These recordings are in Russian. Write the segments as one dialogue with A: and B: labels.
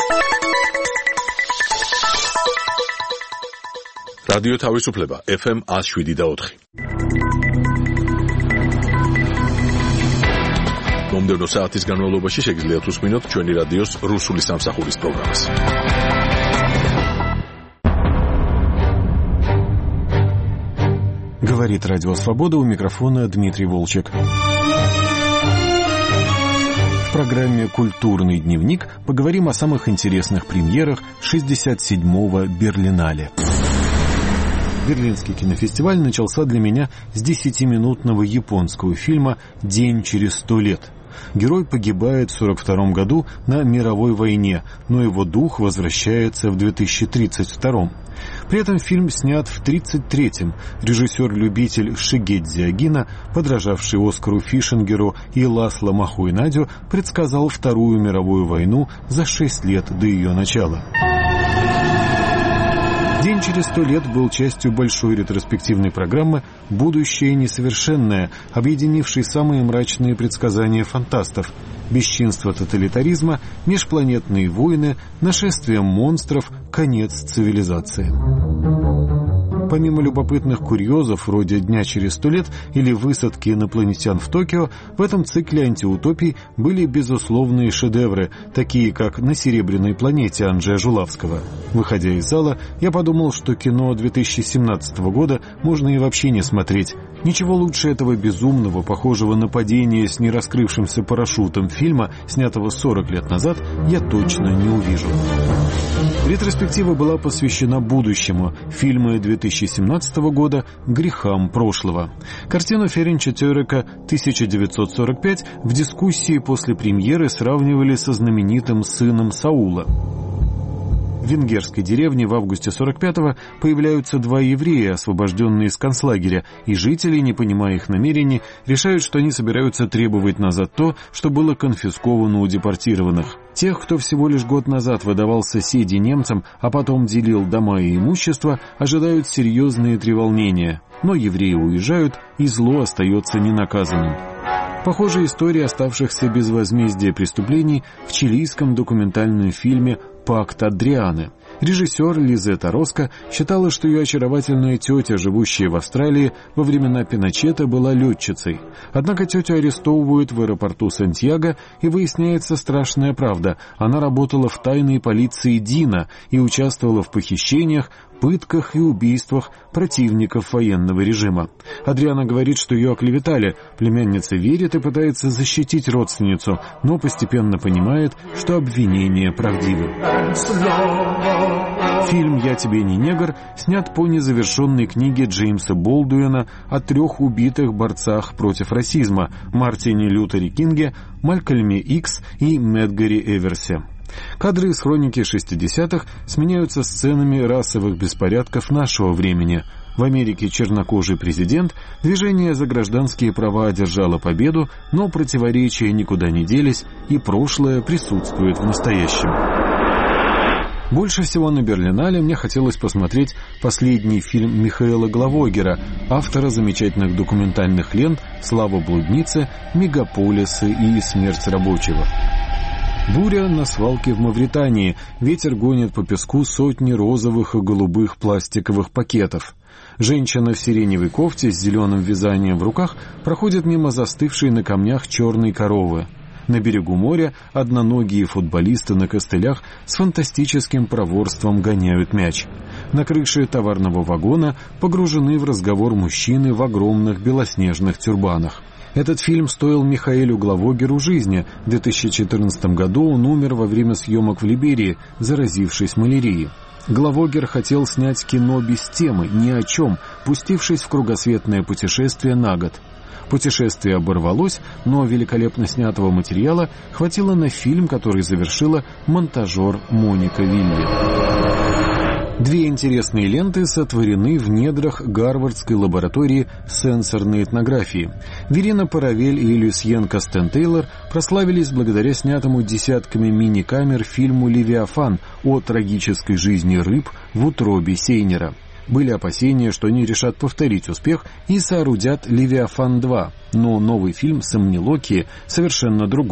A: რადიო თავისუფლება FM 107.4. მომდევნო საათის განმავლობაში შეგიძლიათ უსმინოთ ჩვენი რადიოს რუსული სამსახურის პროგრამას.
B: Говорит Радио Свобода, у микрофона Дмитрий Волчек. В программе «Культурный дневник» поговорим о самых интересных премьерах 67-го Берлинале. Берлинский кинофестиваль начался для меня с 10-минутного японского фильма «День через 100 лет». Герой погибает в 1942 году на мировой войне, но его дух возвращается в 2032. При этом фильм снят в 1933-м. Режиссер-любитель Шигедзи Агина, подражавший Оскару Фишингеру и Ласло Махуинадю, предсказал Вторую мировую войну за 6 лет до ее начала. «День через 100 лет» был частью большой ретроспективной программы «Будущее несовершенное», объединившей самые мрачные предсказания фантастов: бесчинство тоталитаризма, межпланетные войны, нашествие монстров, конец цивилизации. Помимо любопытных курьезов вроде «Дня через 100 лет» или «Высадки инопланетян в Токио», в этом цикле антиутопий были безусловные шедевры, такие как «На серебряной планете» Анджея Жулавского. Выходя из зала, я подумал, что кино 2017 года можно и вообще не смотреть. Ничего лучше этого безумного, похожего на падение с нераскрывшимся парашютом фильма, снятого 40 лет назад, я точно не увижу. Ретроспектива была посвящена будущему, фильмы 2017 года «Грехам прошлого». Картину Ференча Терека 1945 в дискуссии после премьеры сравнивали со знаменитым «Сыном Саула». В венгерской деревне в августе 45-го появляются два еврея, освобожденные из концлагеря, и жители, не понимая их намерений, решают, что они собираются требовать назад то, что было конфисковано у депортированных. Тех, кто всего лишь год назад выдавал соседей немцам, а потом делил дома и имущество, ожидают серьезные треволнения. Но евреи уезжают, и зло остается ненаказанным. Похожая история оставшихся без возмездия преступлений в чилийском документальном фильме «Пакт Адрианы». Режиссер Лизетта Роско считала, что ее очаровательная тетя, живущая в Австралии, во времена Пиночета была летчицей. Однако тетю арестовывают в аэропорту Сантьяго, и выясняется страшная правда. Она работала в тайной полиции Дина и участвовала в похищениях, пытках и убийствах противников военного режима. Адриана говорит, что ее оклеветали. Племянница верит и пытается защитить родственницу, но постепенно понимает, что обвинения правдивы. Фильм «Я тебе не негр» снят по незавершенной книге Джеймса Болдуина о 3 убитых борцах против расизма — Мартине Лютере Кинге, Малькольме Икс и Медгари Эверсе. Кадры из хроники 60-х сменяются сценами расовых беспорядков нашего времени. В Америке чернокожий президент, движение за гражданские права одержало победу, но противоречия никуда не делись, и прошлое присутствует в настоящем. Больше всего на Берлинале мне хотелось посмотреть последний фильм Михаила Главогера, автора замечательных документальных лент «Слава блудницы», «Мегаполисы» и «Смерть рабочего». Буря на свалке в Мавритании. Ветер гонит по песку сотни розовых и голубых пластиковых пакетов. Женщина в сиреневой кофте с зеленым вязанием в руках проходит мимо застывшей на камнях черной коровы. На берегу моря одноногие футболисты на костылях с фантастическим проворством гоняют мяч. На крыше товарного вагона погружены в разговор мужчины в огромных белоснежных тюрбанах. Этот фильм стоил Михаилу Главогеру жизни. В 2014 году он умер во время съемок в Либерии, заразившись малярией. Главогер хотел снять кино без темы, ни о чем, пустившись в кругосветное путешествие на год. Путешествие оборвалось, но великолепно снятого материала хватило на фильм, который завершила монтажер Моника Вилли. 2 интересные ленты сотворены в недрах Гарвардской лаборатории сенсорной этнографии. Верина Паравель и Люсьен Кастен-Тейлор прославились благодаря снятому десятками мини-камер фильму «Левиафан» о трагической жизни рыб в утробе Сейнера. Были опасения, что они решат повторить успех и соорудят «Левиафан 2», но новый фильм «Сомнилокии» совершенно другой.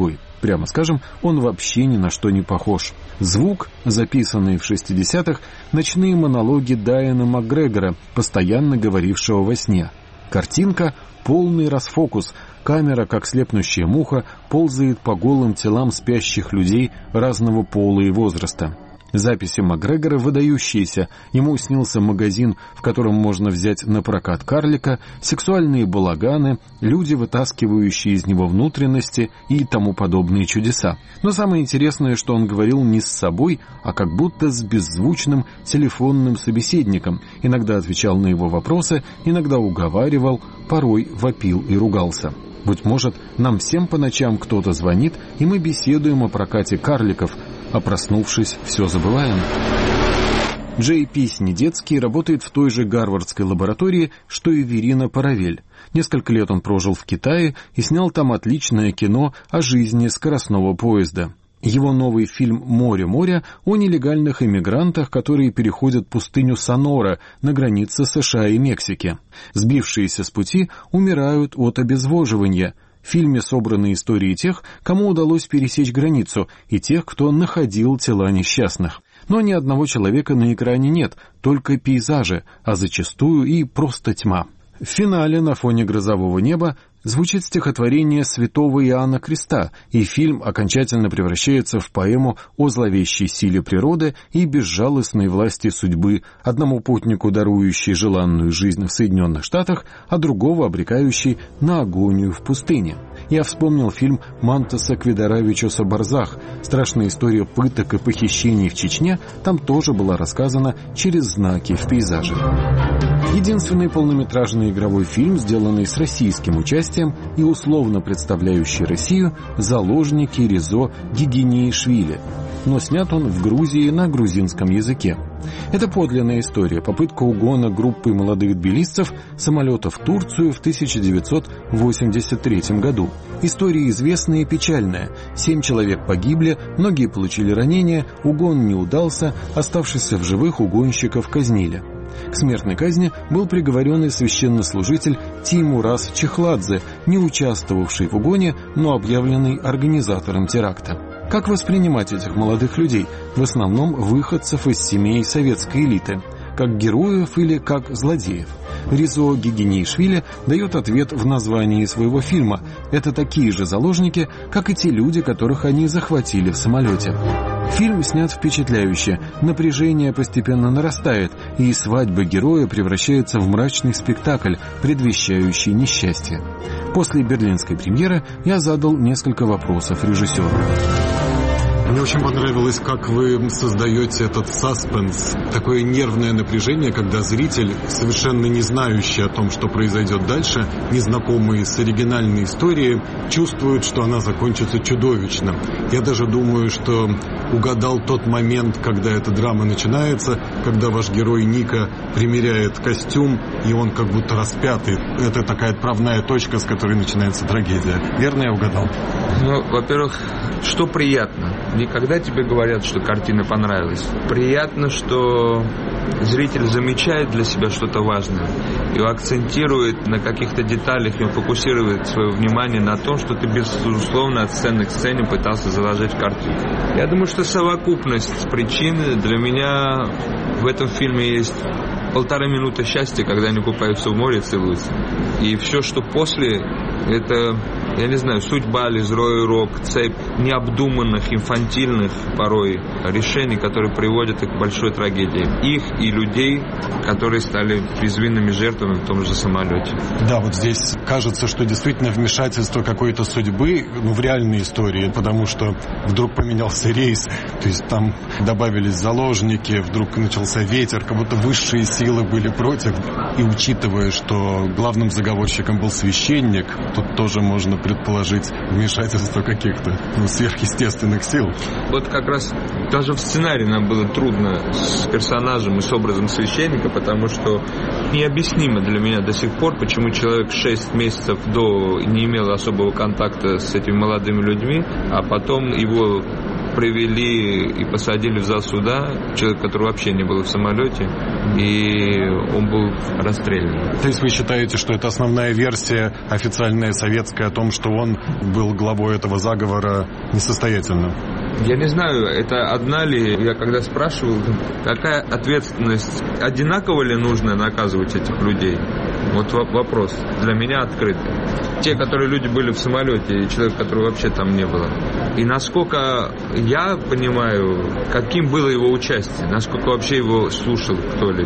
B: прямо скажем, он вообще ни на что не похож. Звук, записанный в 60-х, ночные монологи Дайана Макгрегора, постоянно говорившего во сне. Картинка — полный расфокус. Камера, как слепнущая муха, ползает по голым телам спящих людей разного пола и возраста. Записи Макгрегора выдающиеся. Ему снился магазин, в котором можно взять на прокат карлика, сексуальные балаганы, люди, вытаскивающие из него внутренности и тому подобные чудеса. Но самое интересное, что он говорил не с собой, а как будто с беззвучным телефонным собеседником. Иногда отвечал на его вопросы, иногда уговаривал, порой вопил и ругался. Быть может, нам всем по ночам кто-то звонит, и мы беседуем о прокате карликов, а проснувшись, все забываем. Джей Пи Снедецкий работает в той же гарвардской лаборатории, что и Верина Паравель. Несколько лет он прожил в Китае и снял там отличное кино о жизни скоростного поезда. Его новый фильм «Море-море» о нелегальных иммигрантах, которые переходят пустыню Сонора на границе США и Мексики. Сбившиеся с пути умирают от обезвоживания. В фильме собраны истории тех, кому удалось пересечь границу, и тех, кто находил тела несчастных. Но ни одного человека на экране нет, только пейзажи, а зачастую и просто тьма. В финале на фоне грозового неба звучит стихотворение святого Иоанна Креста, и фильм окончательно превращается в поэму о зловещей силе природы и безжалостной власти судьбы, одному путнику дарующей желанную жизнь в Соединенных Штатах, а другого обрекающей на агонию в пустыне. Я вспомнил фильм Мантаса Квидаравичуса «Барзах». Страшная история пыток и похищений в Чечне там тоже была рассказана через знаки в пейзаже. Единственный полнометражный игровой фильм, сделанный с российским участием и условно представляющий Россию, «Заложники» Резо Гигинеишвили. Но снят он в Грузии на грузинском языке. Это подлинная история, попытка угона группы молодых тбилисцев самолета в Турцию в 1983 году. История известная и печальная. 7 человек погибли, многие получили ранения, угон не удался, оставшихся в живых угонщиков казнили. К смертной казни был приговорен и священнослужитель Тимурас Чехладзе, не участвовавший в угоне, но объявленный организатором теракта. Как воспринимать этих молодых людей, в основном выходцев из семей советской элиты? Как героев или как злодеев? Резо Гигинеишвили дает ответ в названии своего фильма. Это такие же заложники, как и те люди, которых они захватили в самолете. Фильм снят впечатляюще, напряжение постепенно нарастает, и свадьба героя превращается в мрачный спектакль, предвещающий несчастье. После берлинской премьеры я задал несколько вопросов режиссеру.
C: Мне очень понравилось, как вы создаете этот саспенс, такое нервное напряжение, когда зритель, совершенно не знающий о том, что произойдет дальше, незнакомый с оригинальной историей, чувствует, что она закончится чудовищно. Я даже думаю, что угадал тот момент, когда эта драма начинается, когда ваш герой Ника примеряет костюм, и он как будто распятый. Это такая отправная точка, с которой начинается трагедия. Верно я угадал?
D: Ну, во-первых, что приятно? Не когда тебе говорят, что картина понравилась. Приятно, что зритель замечает для себя что-то важное и акцентирует на каких-то деталях, и фокусирует свое внимание на том, что ты, безусловно, от сцены к сцене пытался заложить в картину. Я думаю, что совокупность причин для меня в этом фильме есть 1,5 минуты счастья, когда они купаются в море и целуются. И все, что после, это, я не знаю, судьба, злой урок, цепь необдуманных, инфантильных порой решений, которые приводят к большой трагедии. Их и людей, которые стали безвинными жертвами в том же самолете.
C: Да, вот здесь кажется, что действительно вмешательство какой-то судьбы, в реальной истории, потому что вдруг поменялся рейс, то есть там добавились заложники, вдруг начался ветер, как будто высшие силы были против. И учитывая, что главным заговорщиком был священник, тут тоже можно предположить вмешательство каких-то сверхъестественных сил.
D: Вот как раз даже в сценарии нам было трудно с персонажем и с образом священника, потому что необъяснимо для меня до сих пор, почему человек 6 месяцев до не имел особого контакта с этими молодыми людьми, а потом его привели и посадили в зал суда человека, который вообще не был в самолете, и он был расстрелян.
C: То есть вы считаете, что это основная версия официальная советская о том, что он был главой этого заговора, несостоятельным?
D: Я не знаю, это одна ли, я когда спрашивал, какая ответственность, одинаково ли нужно наказывать этих людей? Вот вопрос для меня открытый. Те, которые люди были в самолете, и человек, которого вообще там не было. И насколько я понимаю, каким было его участие, насколько вообще его слушал кто-либо.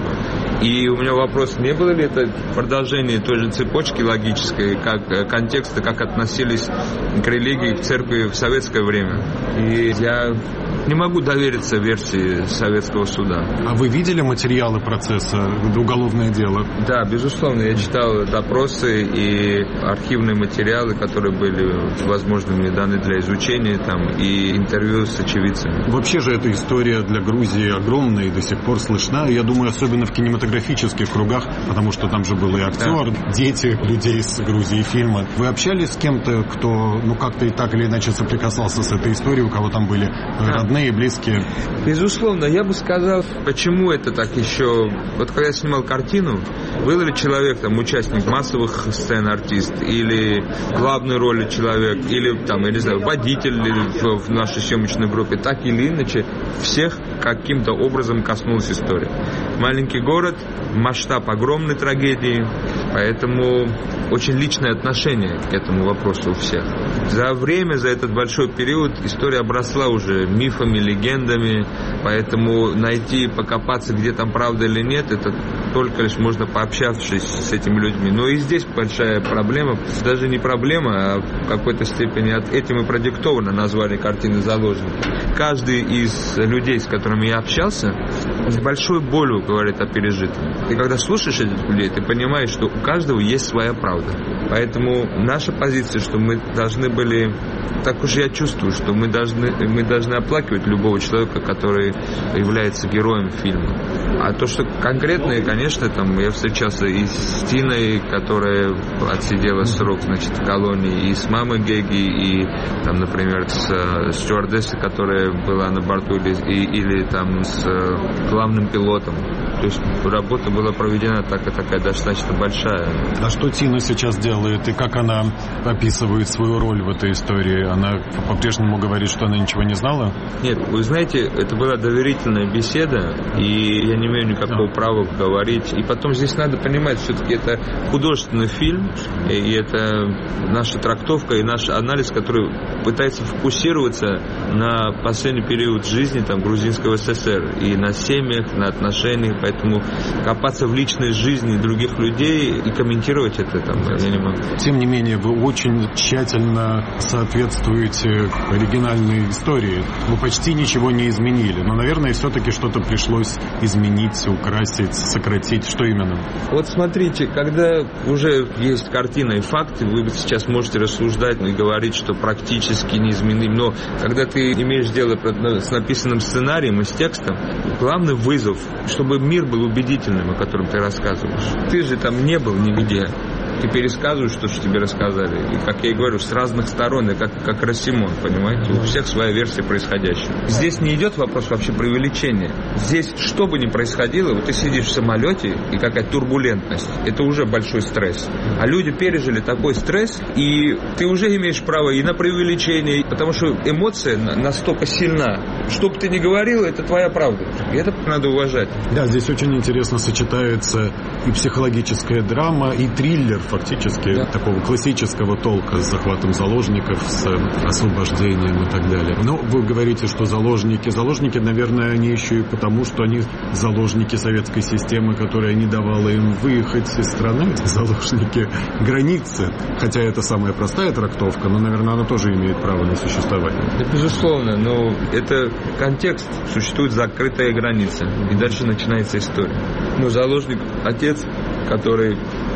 D: И у меня вопрос, не было ли это продолжение той же цепочки логической, как контекста, как относились к религии, к церкви в советское время. И я не могу довериться версии советского суда.
C: А вы видели материалы процесса, уголовное дело?
D: Да, безусловно, я читал допросы и архивные материалы, которые были, возможно, мне даны для изучения, там, и интервью с очевидцами.
C: Вообще же эта история для Грузии огромная и до сих пор слышна. Я думаю, особенно в кинематографических кругах, потому что там же был и актер, да, дети людей с Грузии фильма. Вы общались с кем-то, кто, как-то и так или иначе соприкасался с этой историей, у кого там были родные, близкие?
D: Безусловно, я бы сказал, почему это так еще... Вот когда я снимал картину, был ли человек, там, участник массовых сцен, артист, или главной роли человек, или, там, я не знаю, водитель в нашей съемочной группе, так или иначе, всех каким-то образом коснулась история. Маленький город, масштаб огромной трагедии, поэтому очень личное отношение к этому вопросу у всех. За этот большой период история обросла уже мифами, легендами, поэтому найти, покопаться, где там правда или нет, это только лишь можно, пообщавшись с этими людьми. Но и здесь большая проблема, даже не проблема, а в какой-то степени этим и продиктовано название картины «Заложники». Каждый из людей, с которыми я общался, с большой болью говорит о пережитом. И когда слушаешь этих людей, ты понимаешь, что у каждого есть своя правда. Поэтому наша позиция, что мы должны были, так уж я чувствую, что мы должны оплакивать любого человека, который является героем фильма. А то, что конкретное, конечно, там я встречался и с Тиной, которая отсидела срок, в колонии, и с мамой Геги, и там, например, с стюардессой, которая была на борту, или там с главным пилотом. То есть работа была проведена такая достаточно большая.
C: А что Тина сейчас делает и как она описывает свою роль в этой истории? Она по-прежнему говорит, что она ничего не знала?
D: Нет, вы знаете, это была доверительная беседа, и я не имею никакого права говорить. И потом здесь надо понимать, все-таки это художественный фильм, и это наша трактовка и наш анализ, который пытается фокусироваться на последний период жизни там, грузинского СССР, и на семьях, на отношениях, поэтому копаться в личной жизни других людей и комментировать это там, я не могу.
C: Тем не менее, вы очень тщательно соответствуете оригинальной истории. Вы почти ничего не изменили, но, наверное, все-таки что-то пришлось изменить, украсить, сократить. Что именно?
D: Вот смотрите, когда уже есть картина и факты, вы сейчас можете рассуждать и говорить, что практически не изменили. Но когда ты имеешь дело с написанным сценарием и с текстом, главный вызов, чтобы мир был убедительным, о котором ты рассказываешь. Ты же там не был нигде. Ты пересказываешь то, что тебе рассказали. И, как я и говорю, с разных сторон, и как Рассимон, понимаете? У всех своя версия происходящего. Здесь не идет вопрос вообще преувеличения. Здесь, что бы ни происходило, вот ты сидишь в самолете, и какая-то турбулентность. Это уже большой стресс. А люди пережили такой стресс, и ты уже имеешь право и на преувеличение, потому что эмоция настолько сильна. Что бы ты ни говорил, это твоя правда. И это надо уважать.
C: Да, здесь очень интересно сочетается и психологическая драма, и триллер, фактически, да, такого классического толка с захватом заложников, с освобождением и так далее. Но вы говорите, что заложники, наверное, они еще и потому, что они заложники советской системы, которая не давала им выехать из страны, заложники границы. Хотя это самая простая трактовка, но, наверное, она тоже имеет право на существование.
D: Да, безусловно, но это контекст, существует закрытая граница, и дальше начинается история. Ну, заложник, отец, который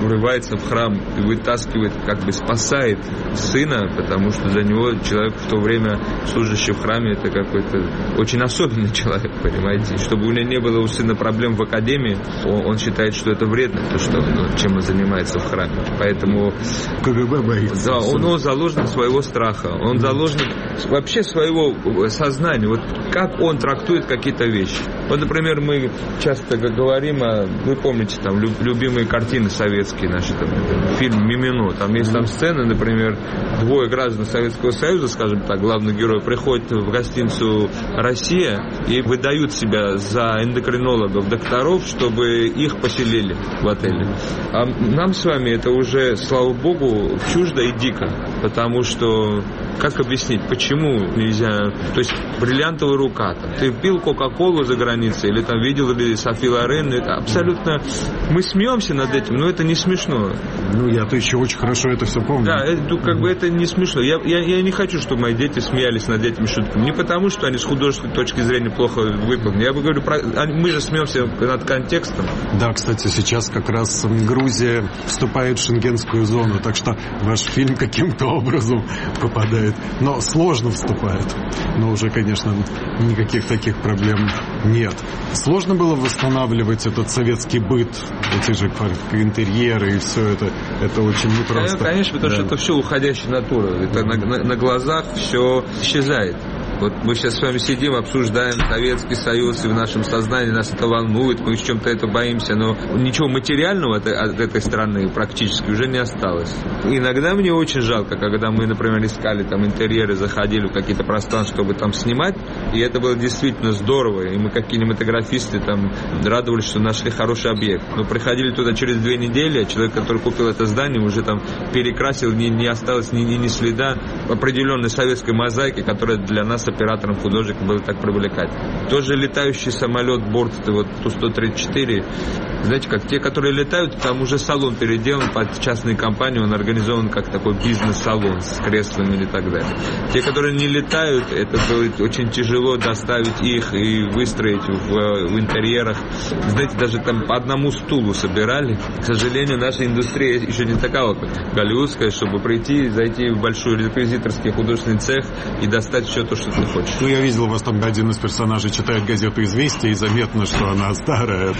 D: врывается в храм и вытаскивает, как бы спасает сына, потому что для него человек в то время, служащий в храме, это какой-то очень особенный человек, понимаете. Чтобы у него не было у сына проблем в академии, он считает, что это вредно, то, что, чем он занимается в храме. Поэтому
C: КГБ боится.
D: Да, он заложник своего страха, он заложник вообще своего сознания, вот как он трактует какие-то вещи. Вот, например, мы часто говорим вы помните, там, любимые картины советские наши, там, фильм «Мимино», там есть там сцены, например, двое граждан Советского Союза, скажем так, главный герой, приходит в гостиницу «Россия» и выдают себя за эндокринологов, докторов, чтобы их поселили в отеле. А нам с вами это уже, слава богу, чуждо и дико, потому что, как объяснить, почему нельзя, то есть бриллиантовая рука, там, ты пил Кока-Колу за границей, или там видел ли Софи Лорен, это абсолютно, мы смеемся над этим, но это не смешно.
C: Ну, я-то еще очень хорошо это все помню.
D: Да, как бы это не смешно. Я не хочу, чтобы мои дети смеялись над этими шутками, не потому, что они с художественной точки зрения плохо выполнены. Я бы говорю, мы же смеемся над контекстом.
C: Да, кстати, сейчас как раз Грузия вступает в шенгенскую зону, так что ваш фильм каким-то образом попадает. Но сложно вступает. Но уже, конечно, никаких таких проблем нет. Сложно было восстанавливать этот советский быт, эти же интерьеры и все это. Это очень непросто.
D: Конечно, потому что это все уходящая натура. Это на глазах все исчезает. Вот мы сейчас с вами сидим, обсуждаем Советский Союз, и в нашем сознании нас это волнует, мы в чем-то это боимся, но ничего материального от этой страны практически уже не осталось. Иногда мне очень жалко, когда мы, например, искали там интерьеры, заходили в какие-то пространства, чтобы там снимать, и это было действительно здорово, и мы как кинематографисты там радовались, что нашли хороший объект. Но приходили туда через 2 недели, а человек, который купил это здание, уже там перекрасил, не осталось ни следа определенной советской мозаики, которая для нас оператором, художником было так привлекательно. Тоже летающий самолет, борт, это вот Ту-134, знаете, как те, которые летают, там уже салон переделан под частные компании, он организован как такой бизнес-салон с креслами и так далее. Те, которые не летают, это будет очень тяжело доставить их и выстроить в интерьерах. Знаете, даже там по одному стулу собирали. К сожалению, наша индустрия еще не такая, как голливудская, чтобы прийти, зайти в большой реквизиторский художественный цех и достать все то, что ты хочешь.
C: Ну, я видел у вас там один из персонажей читает газету «Известия», и заметно, что она старая.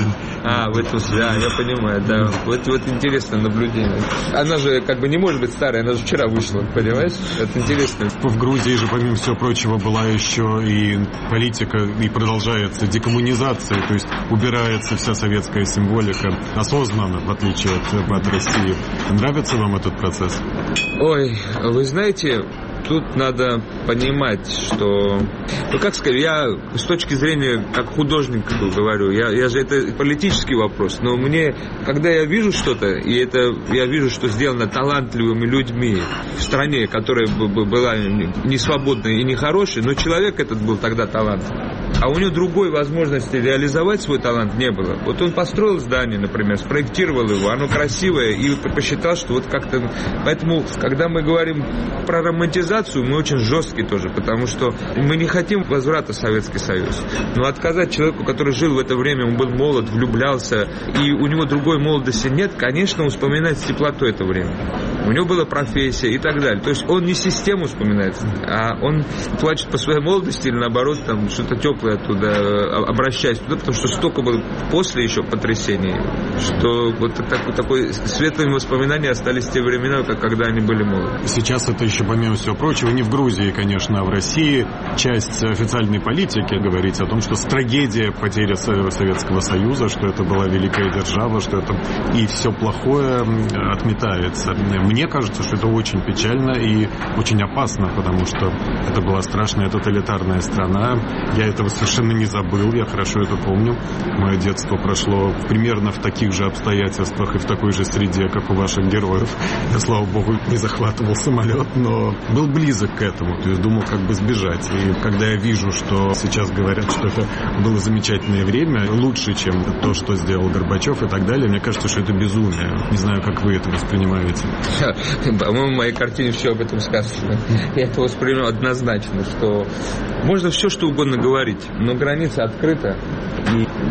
D: В этом, да, я понимаю, да. Вот интересное наблюдение. Она же как бы не может быть старой, она же вчера вышла, понимаешь? Это интересно.
C: В Грузии же, помимо всего прочего, была еще и политика, и продолжается декоммунизация, то есть убирается вся советская символика осознанно, в отличие от России. Нравится вам этот процесс?
D: Ой, вы знаете, тут надо понимать, что... Ну, как сказать, я с точки зрения, как художник говорю, я же это политический вопрос, но мне, когда я вижу что-то, и это я вижу, что сделано талантливыми людьми в стране, которая была не свободной и не хорошей, но человек этот был тогда талантливый, а у него другой возможности реализовать свой талант не было. Вот он построил здание, например, спроектировал его, оно красивое, и посчитал, что вот как-то... Поэтому, когда мы говорим про романтизацию, мы очень жесткие тоже, потому что мы не хотим возврата в Советский Союз. Но отказать человеку, который жил в это время, он был молод, влюблялся, и у него другой молодости нет, конечно, он вспоминает с теплотой это время. У него была профессия и так далее. То есть он не систему вспоминает, а он плачет по своей молодости или наоборот, там что-то теплое оттуда, обращаясь туда, потому что столько было после еще потрясений, что вот такое светлые воспоминания остались в те времена, как когда они были молоды.
C: Сейчас это еще, помимо всего прочего, не в Грузии, конечно, а в России часть официальной политики говорит о том, что трагедия потери Советского Союза, что это была великая держава, что это и все плохое отметается. Мне кажется, что это очень печально и очень опасно, потому что это была страшная тоталитарная страна. Я этого совершенно не забыл, я хорошо это помню. Мое детство прошло примерно в таких же обстоятельствах и в такой же среде, как у ваших героев. Я, слава богу, не захватывал самолет, но был близок к этому, то есть думал, как бы сбежать. И когда я вижу, что сейчас говорят, что это было замечательное время, лучше, чем то, что сделал Горбачев и так далее, мне кажется, что это безумие. Не знаю, как вы это воспринимаете.
D: По-моему, в моей картине все об этом сказано. Я это воспринимаю однозначно, что можно все, что угодно говорить, но граница открыта. И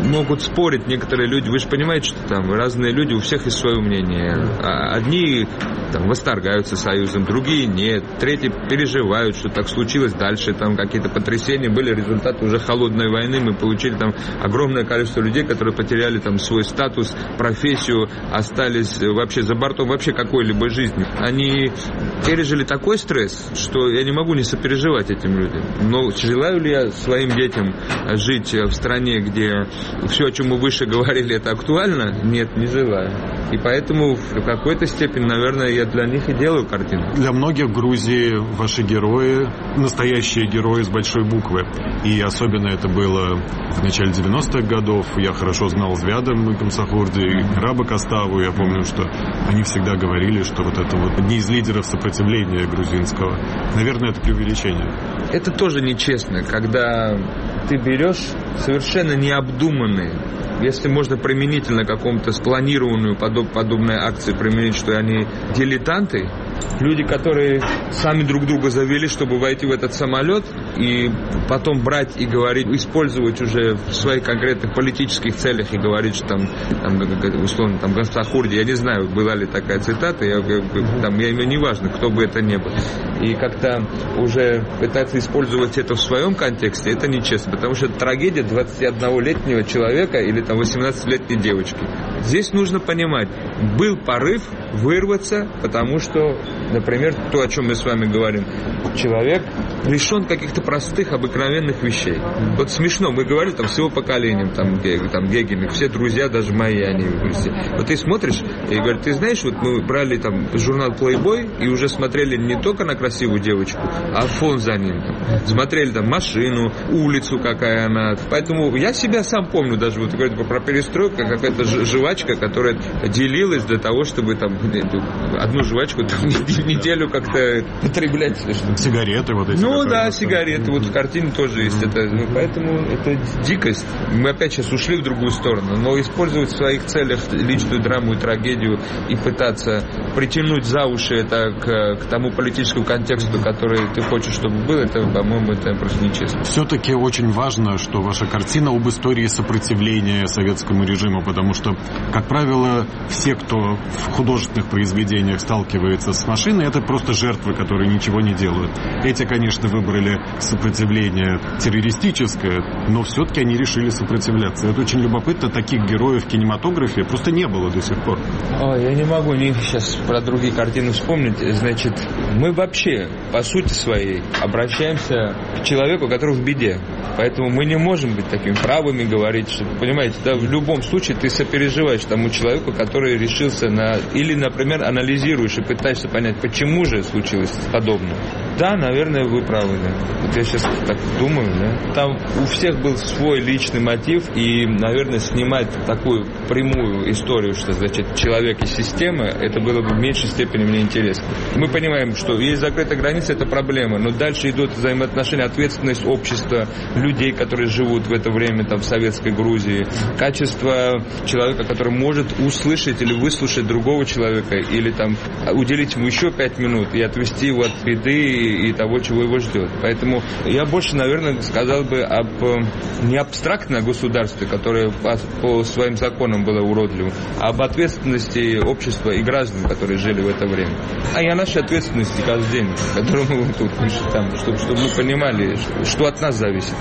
D: могут спорить некоторые люди. Вы же понимаете, что там разные люди, у всех есть свое мнение. Одни там восторгаются Союзом, другие нет, третьи переживают, что так случилось. Дальше там какие-то потрясения были, результаты уже холодной войны. Мы получили там огромное количество людей, которые потеряли там свой статус, профессию, остались вообще за бортом вообще какой-либо жизни. Они пережили такой стресс, что я не могу не сопереживать этим людям. Но желаю ли я своим детям жить в стране, где все, о чем мы выше говорили, это актуально? Нет, не желаю. И поэтому в какой-то степени, наверное, я для них и делаю картину.
C: Для многих в Грузии ваши герои — настоящие герои с большой буквы. И особенно это было в начале 90-х годов. Я хорошо знал Звяда Мыкамсахурди и Раба Коставу. Я помню, что они всегда говорили, что вот это вот одни из лидеров сопротивления грузинского. Наверное, это преувеличение.
D: Это тоже нечестно, когда ты берешь совершенно необдуманные, если можно применительно какому-то спланированную подобной акции применить, что они дилетанты, люди, которые сами друг друга завели, чтобы войти в этот самолет и потом брать и говорить, использовать уже в своих конкретных политических целях и говорить, что там условно, там Гансахурди, я не знаю, была ли такая цитата, я имею неважно, кто бы это ни был. И как-то уже пытаться использовать это в своем контексте, это нечестно, потому что это трагедия 21-летнего человека или там 18-летней девочки. Здесь нужно понимать, был порыв вырваться, потому что, например, то, о чем мы с вами говорим, человек лишен каких-то простых, обыкновенных вещей. Вот смешно, мы говорили там с его поколением, там Гегель, все друзья, даже мои, они все. Вот ты смотришь и говоришь, ты знаешь, вот мы брали там журнал Playboy и уже смотрели не только на красивую девочку, а фон за ним. Смотрели там машину, улицу, какая она. Поэтому я себя сам помню, даже вот говорю про перестройку, какая-то жвачка, которая делилась для того, чтобы там одну жвачку там неделю как-то потреблять.
C: Сигареты вот эти.
D: Ну да, сигареты. Вот в картине тоже есть. Поэтому это дикость. Мы опять сейчас ушли в другую сторону. Но использовать в своих целях личную драму и трагедию и пытаться притянуть за уши это к тому политическому контексту, который ты хочешь, чтобы был, это, по-моему, это просто нечестно.
C: Все-таки очень важно, что ваша картина об истории сопротивления советскому режиму, потому что, как правило, все, кто в художественных произведениях сталкивается с машиной, это просто жертвы, которые ничего не делают. Эти, конечно, выбрали сопротивление террористическое, но все-таки они решили сопротивляться. Это очень любопытно, таких героев в кинематографе просто не было до сих пор.
D: Ой, я не могу сейчас про другие картины вспомнить. Значит, мы вообще, по сути своей, обращаемся к человеку, который в беде. Поэтому мы не можем быть такими правыми, говорить, что, понимаете, да, в любом случае ты сопереживаешь тому человеку, который решился на... Или, например, анализируешь и пытаешься понять, почему же случилось подобное. Да, наверное, вы правы, да. Вот я сейчас так думаю, да. Там у всех был свой личный мотив, и, наверное, снимать такую прямую историю, что, значит, человек и система, это было бы в меньшей степени мне интересно. Мы понимаем, что есть закрытая граница, это проблема, но дальше идут взаимоотношения, ответственность общества, людей, которые живут в это время там в советской Грузии, качество человека, который может услышать или выслушать другого человека, или там уделить ему еще 5 минут и отвести его от беды и того, чего его ждет. Поэтому я больше, наверное, сказал бы об не абстрактном государстве, которое по своим законам было уродливым, а об ответственности общества и граждан, которые жили в это время. А и о нашей ответственности каждый день, которую мы тут там, чтобы мы понимали, что от нас зависит.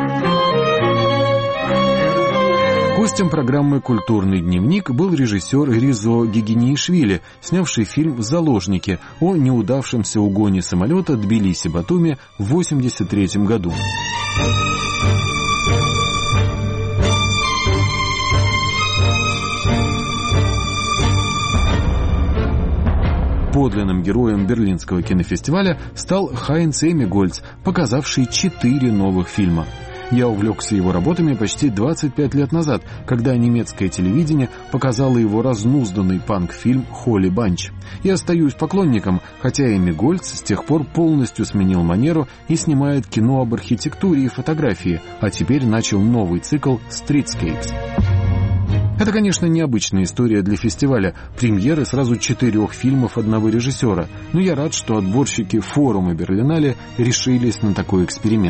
B: Гостем программы «Культурный дневник» был режиссер Ризо Гигинеишвили, снявший фильм «Заложники» о неудавшемся угоне самолета Тбилиси-Батуми в 1983 году. Подлинным героем Берлинского кинофестиваля стал Хайнц Эмигольц, показавший 4 новых фильма. Я увлекся его работами почти 25 лет назад, когда немецкое телевидение показало его разнузданный панк-фильм «Холли Банч». И остаюсь поклонником, хотя Эмигольц с тех пор полностью сменил манеру и снимает кино об архитектуре и фотографии, а теперь начал новый цикл «Streetscapes». Это, конечно, необычная история для фестиваля, премьеры сразу 4 фильмов одного режиссера, но я рад, что отборщики форума Берлинале решились на такой эксперимент.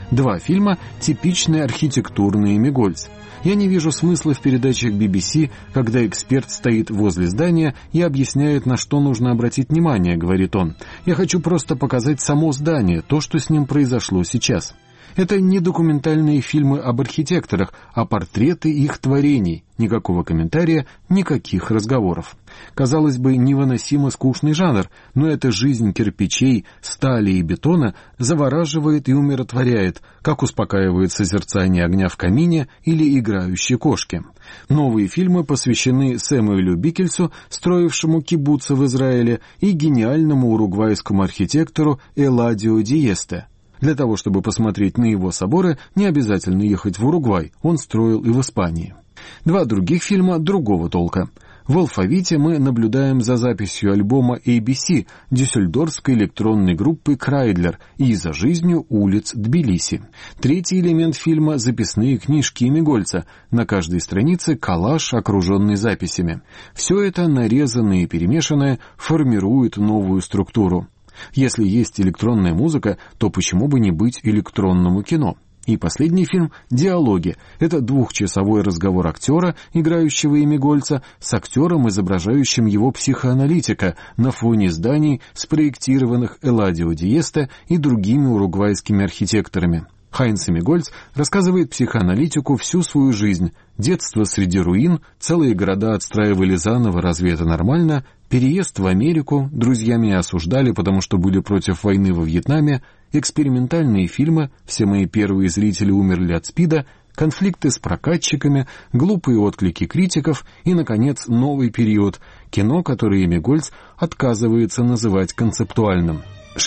B: 2 фильма — типичные архитектурные Мигольц. Я не вижу смысла в передачах BBC, когда эксперт стоит возле здания и объясняет, на что нужно обратить внимание, говорит он. Я хочу просто показать само здание, то, что с ним произошло сейчас. Это не документальные фильмы об архитекторах, а портреты их творений. Никакого комментария, никаких разговоров. Казалось бы, невыносимо скучный жанр, но эта жизнь кирпичей, стали и бетона завораживает и умиротворяет, как успокаивает созерцание огня в камине или играющие кошки. Новые фильмы посвящены Сэмюэлю Бикельсу, строившему кибуцы в Израиле, и гениальному уругвайскому архитектору Эладио Диесте. Для того, чтобы посмотреть на его соборы, не обязательно ехать в Уругвай, он строил и в Испании. 2 других фильма другого толка. В «Алфавите» мы наблюдаем за записью альбома ABC дюссельдорфской электронной группы «Крайдлер» и за жизнью улиц Тбилиси. 3-й элемент фильма — записные книжки Мигольца. На каждой странице коллаж, окруженный записями. Все это, нарезанное и перемешанное, формирует новую структуру. Если есть электронная музыка, то почему бы не быть электронному кино? И последний фильм «Диалоги». Это 2-часовой разговор актера, играющего Мигольца, с актером, изображающим его психоаналитика, на фоне зданий, спроектированных Эладио Диесте и другими уругвайскими архитекторами. Хайнц Мигольц рассказывает психоаналитику всю свою жизнь. Детство среди руин, целые города отстраивали заново, разве это нормально? Переезд в Америку, друзья меня осуждали, потому что были против войны во Вьетнаме, экспериментальные фильмы, все мои первые зрители умерли от СПИДа, конфликты с прокатчиками, глупые отклики критиков и, наконец, новый период, кино, которое Мигольц отказывается называть концептуальным.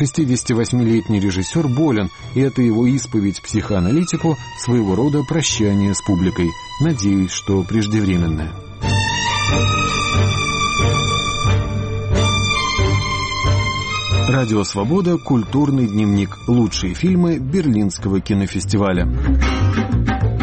B: 68-летний режиссер болен, и это его исповедь психоаналитику, своего рода прощание с публикой. Надеюсь, что преждевременное. Радио «Свобода», культурный дневник. Лучшие фильмы Берлинского кинофестиваля. В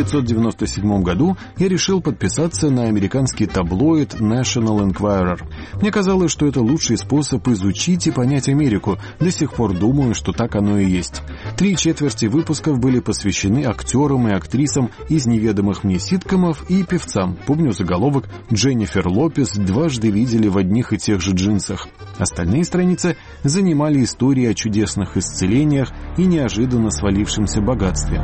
B: 1997 году я решил подписаться на американский таблоид National Enquirer. Мне казалось, что это лучший способ изучить и понять Америку. До сих пор думаю, что так оно и есть. 3/4 выпусков были посвящены актерам и актрисам из неведомых мне ситкомов и певцам. Помню заголовок «Дженнифер Лопес дважды видели в одних и тех же джинсах». Остальные страницы занимали истории о чудесных исцелениях и неожиданно свалившемся богатстве.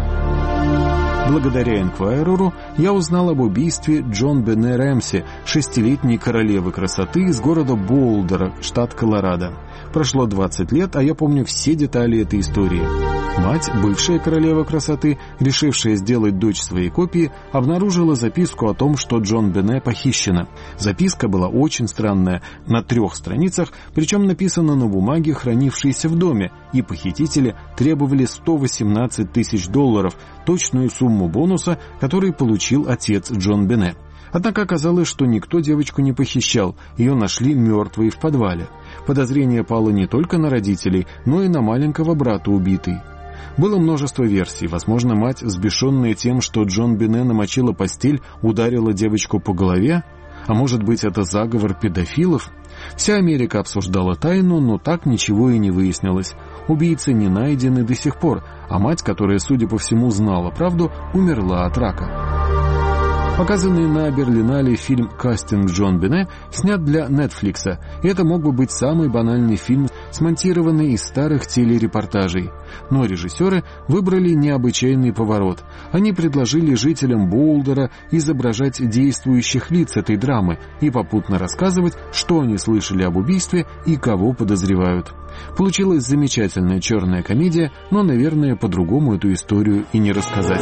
B: Благодаря Энквайреру я узнал об убийстве Джон Бене Рэмси, 6-летней королевы красоты из города Боулдер, штат Колорадо. Прошло 20 лет, а я помню все детали этой истории. Мать, бывшая королева красоты, решившая сделать дочь своей копии, обнаружила записку о том, что Джон Бене похищена. Записка была очень странная, на 3 страницах, причем написана на бумаге, хранившейся в доме, и похитители требовали $118 тысяч, точную сумму бонуса, который получил отец Джон Бене. Однако оказалось, что никто девочку не похищал, ее нашли мертвой в подвале. Подозрение пало не только на родителей, но и на маленького брата убитой. Было множество версий. Возможно, мать, взбешенная тем, что Джон Бене намочила постель, ударила девочку по голове? А может быть, это заговор педофилов? Вся Америка обсуждала тайну, но так ничего и не выяснилось. Убийцы не найдены до сих пор, а мать, которая, судя по всему, знала правду, умерла от рака. Показанный на Берлинале фильм «Кастинг Джон Бене» снят для Netflix, и это мог бы быть самый банальный фильм, смонтированный из старых телерепортажей. Но режиссеры выбрали необычайный поворот. Они предложили жителям Боулдера изображать действующих лиц этой драмы и попутно рассказывать, что они слышали об убийстве и кого подозревают. Получилась замечательная черная комедия, но, наверное, по-другому эту историю и не рассказать.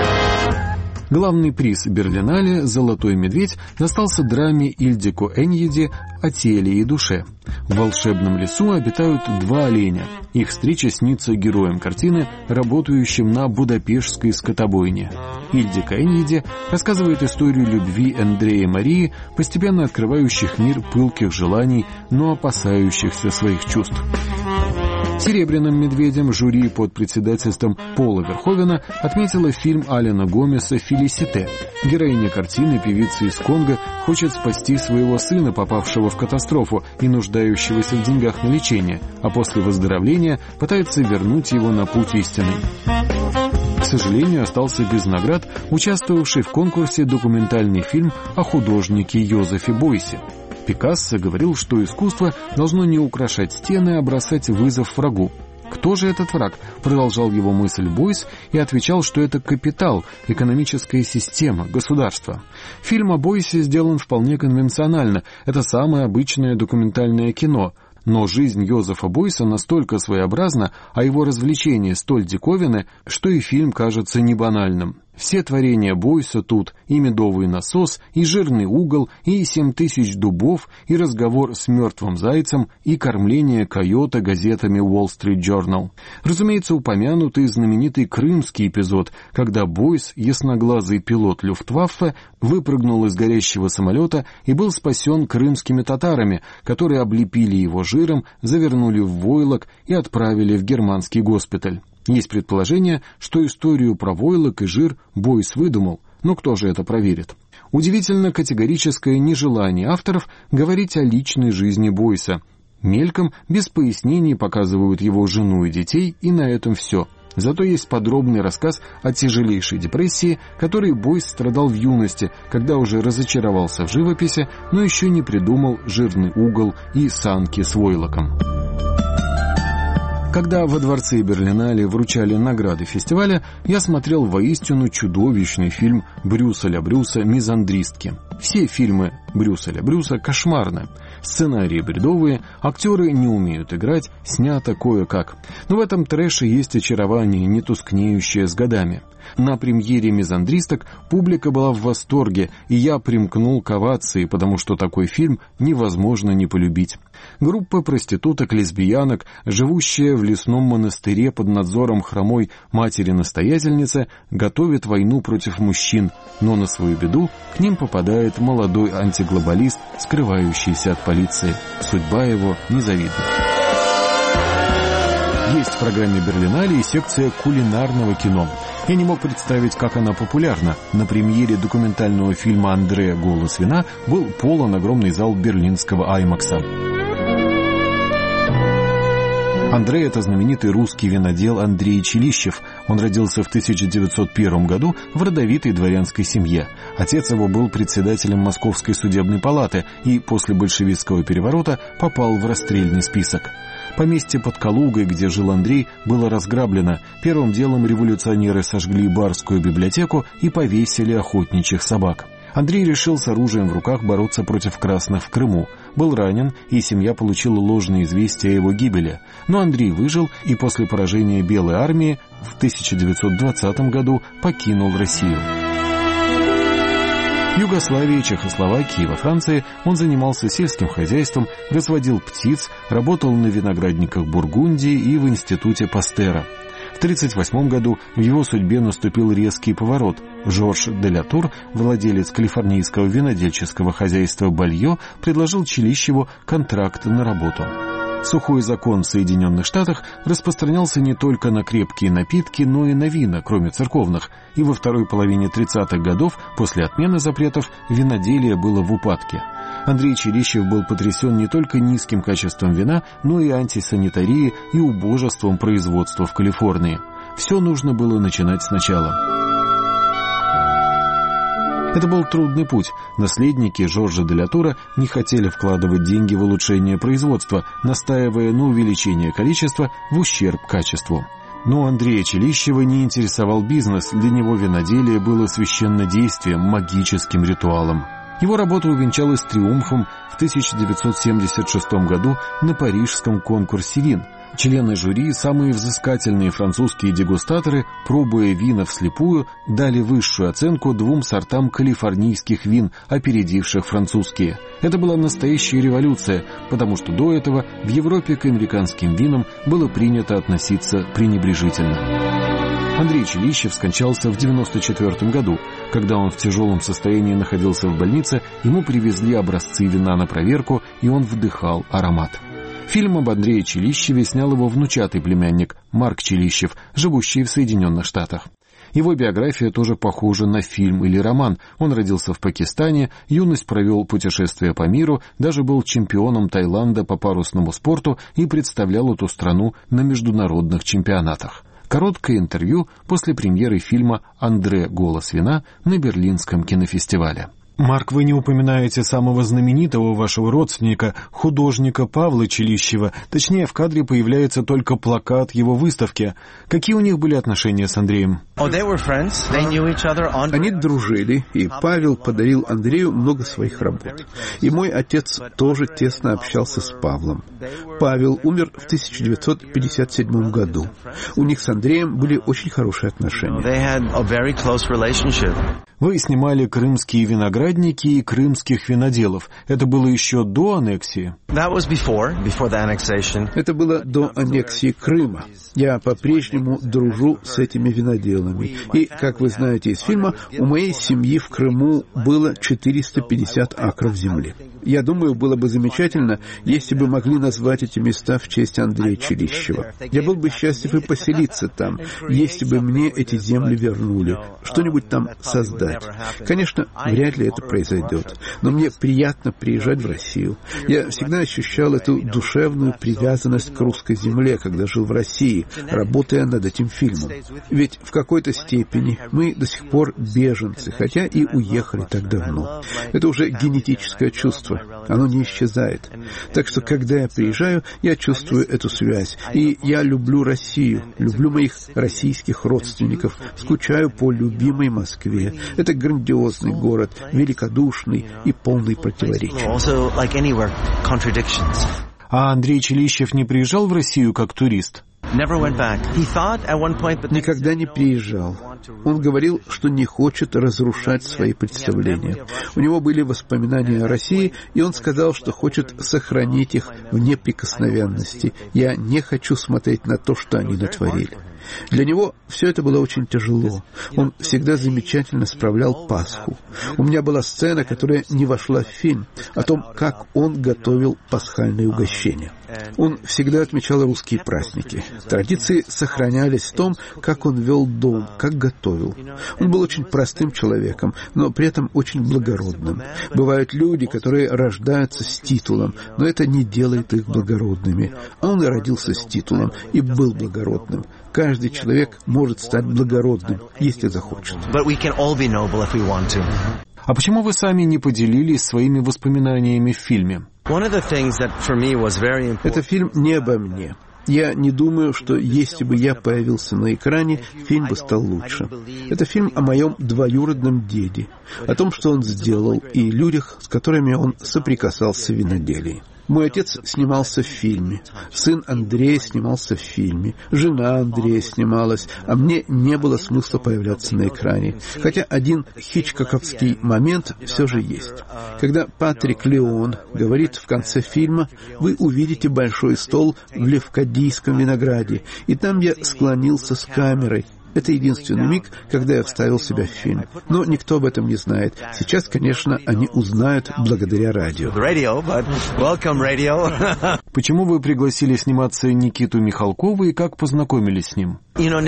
B: Главный приз Берлинале «Золотой медведь» достался драме Ильдико Эньеди о теле и душе. В волшебном лесу обитают 2 оленя. Их встреча снится героям картины, работающим на будапештской скотобойне. Ильдико Эньеди рассказывает историю любви Андрея и Марии, постепенно открывающих мир пылких желаний, но опасающихся своих чувств. «Серебряным медведем» жюри под председательством Пола Верховена отметила фильм Алена Гомеса «Фелисите». Героиня картины, певица из Конго, хочет спасти своего сына, попавшего в катастрофу и нуждающегося в деньгах на лечение, а после выздоровления пытается вернуть его на путь истинный. К сожалению, остался без наград участвовавший в конкурсе документальный фильм о художнике Йозефе Бойсе. Пикассо говорил, что искусство должно не украшать стены, а бросать вызов врагу. Кто же этот враг? Продолжал его мысль Бойс и отвечал, что это капитал, экономическая система, государство. Фильм о Бойсе сделан вполне конвенционально. Это самое обычное документальное кино. Но жизнь Йозефа Бойса настолько своеобразна, а его развлечения столь диковинны, что и фильм кажется не банальным. Все творения Бойса тут, и медовый насос, и жирный угол, и 7000 дубов, и разговор с мертвым зайцем, и кормление койота газетами Wall Street Journal. Разумеется, упомянут и знаменитый крымский эпизод, когда Бойс, ясноглазый пилот Люфтваффе, выпрыгнул из горящего самолета и был спасен крымскими татарами, которые облепили его жиром, завернули в войлок и отправили в германский госпиталь. Есть предположение, что историю про войлок и жир Бойс выдумал, но кто же это проверит? Удивительно категорическое нежелание авторов говорить о личной жизни Бойса. Мельком, без пояснений показывают его жену и детей, и на этом все. Зато есть подробный рассказ о тяжелейшей депрессии, которой Бойс страдал в юности, когда уже разочаровался в живописи, но еще не придумал жирный угол и санки с войлоком. Когда во дворце Берлинале вручали награды фестиваля, я смотрел воистину чудовищный фильм Брюса Ля Брюса «Мизандристки». Все фильмы Брюса Ля Брюса кошмарны. Сценарии бредовые, актеры не умеют играть, снято кое-как. Но в этом трэше есть очарование, не тускнеющее с годами. На премьере «Мизандристок» публика была в восторге, и я примкнул к овации, потому что такой фильм невозможно не полюбить. Группа проституток-лесбиянок, живущая в лесном монастыре под надзором хромой матери-настоятельницы, готовит войну против мужчин, но на свою беду к ним попадает молодой антиглобалист, скрывающийся от полиции. Судьба его незавидна. Есть в программе Берлинале и секция кулинарного кино. Я не мог представить, как она популярна. На премьере документального фильма «Андре. Голос вина» был полон огромный зал берлинского Аймакса. Андре — это знаменитый русский винодел Андрей Челищев. Он родился в 1901 году в родовитой дворянской семье. Отец его был председателем Московской судебной палаты и после большевистского переворота попал в расстрельный список. Поместье под Калугой, где жил Андрей, было разграблено. Первым делом революционеры сожгли барскую библиотеку и повесили охотничьих собак. Андрей решил с оружием в руках бороться против красных в Крыму. Был ранен, и семья получила ложные известия о его гибели. Но Андрей выжил и после поражения Белой армии в 1920 году покинул Россию. В Югославии, Чехословакии и во Франции он занимался сельским хозяйством, разводил птиц, работал на виноградниках Бургундии и в институте Пастера. В 1938 году в его судьбе наступил резкий поворот. Жорж де ля Тур, владелец калифорнийского винодельческого хозяйства «Бальё», предложил Челищеву контракт на работу. Сухой закон в Соединенных Штатах распространялся не только на крепкие напитки, но и на вина, кроме церковных, и во второй половине 30-х годов, после отмены запретов, виноделие было в упадке. Андрей Челищев был потрясен не только низким качеством вина, но и антисанитарией и убожеством производства в Калифорнии. Все нужно было начинать сначала. Это был трудный путь. Наследники Жоржа де ля Тура не хотели вкладывать деньги в улучшение производства, настаивая на увеличении количества в ущерб качеству. Но Андрея Челищева не интересовал бизнес, для него виноделие было священнодействием, магическим ритуалом. Его работа увенчалась триумфом в 1976 году на парижском конкурсе вин. Члены жюри, самые взыскательные французские дегустаторы, пробуя вина вслепую, дали высшую оценку 2 сортам калифорнийских вин, опередивших французские. Это была настоящая революция, потому что до этого в Европе к американским винам было принято относиться пренебрежительно. Андрей Челищев скончался в 1994 году. Когда он в тяжелом состоянии находился в больнице, ему привезли образцы вина на проверку, и он вдыхал аромат. Фильм об Андрее Челищеве снял его внучатый племянник Марк Челищев, живущий в Соединенных Штатах. Его биография тоже похожа на фильм или роман. Он родился в Пакистане, юность провел путешествия по миру, даже был чемпионом Таиланда по парусному спорту и представлял эту страну на международных чемпионатах. Короткое интервью после премьеры фильма «Андре. Голос вина» на Берлинском кинофестивале.
C: Марк, вы не упоминаете самого знаменитого вашего родственника, художника Павла Челищева. Точнее, в кадре появляется только плакат его выставки. Какие у них были отношения с Андреем?
E: Они дружили, и Павел подарил Андрею много своих работ. И мой отец тоже тесно общался с Павлом. Павел умер в 1957 году. У них с Андреем были очень хорошие отношения.
B: Вы снимали «Крымские виноградники» и «Крымских виноделов». Это было еще до аннексии?
E: Это было до аннексии Крыма. Я по-прежнему дружу с этими виноделами. И, как вы знаете из фильма, у моей семьи в Крыму было 450 акров земли. Я думаю, было бы замечательно, если бы могли назвать эти места в честь Андрея Челищева. Я был бы счастлив и поселиться там, если бы мне эти земли вернули, что-нибудь там создать. Конечно, вряд ли это произойдет, но мне приятно приезжать в Россию. Я всегда ощущал эту душевную привязанность к русской земле, когда жил в России, работая над этим фильмом. Ведь в какой-то степени мы до сих пор беженцы, хотя и уехали так давно. Это уже генетическое чувство, оно не исчезает. Так что, когда я приезжаю, я чувствую эту связь. И я люблю Россию, люблю моих российских родственников, скучаю по любимой Москве. Это грандиозный город, великодушный и полный противоречий.
B: А Андрей Челищев не приезжал в Россию как турист?
E: Никогда не приезжал. Он говорил, что не хочет разрушать свои представления. У него были воспоминания о России, и он сказал, что хочет сохранить их в неприкосновенности. Я не хочу смотреть на то, что они натворили. Для него все это было очень тяжело. Он всегда замечательно справлял Пасху. У меня была сцена, которая не вошла в фильм, о том, как он готовил пасхальные угощения. Он всегда отмечал русские праздники. Традиции сохранялись в том, как он вел дом, как готовил. Он был очень простым человеком, но при этом очень благородным. Бывают люди, которые рождаются с титулом, но это не делает их благородными. А он и родился с титулом, и был благородным. Каждый человек может стать благородным, если захочет.
B: А почему вы сами не поделились своими воспоминаниями в фильме?
E: Это фильм не обо мне. Я не думаю, что если бы я появился на экране, фильм бы стал лучше. Это фильм о моем двоюродном деде, о том, что он сделал, и людях, с которыми он соприкасался в виноделии. Мой отец снимался в фильме, сын Андрея снимался в фильме, жена Андрея снималась, а мне не было смысла появляться на экране. Хотя один хичкоковский момент все же есть. Когда Патрик Леон говорит в конце фильма: «Вы увидите большой стол в Левкадийском винограде», и там я склонился с камерой. Это единственный миг, когда я вставил себя в фильм. Но никто об этом не знает. Сейчас, конечно, они узнают благодаря радио.
B: Почему вы пригласили сниматься Никиту Михалкова и как познакомились с ним?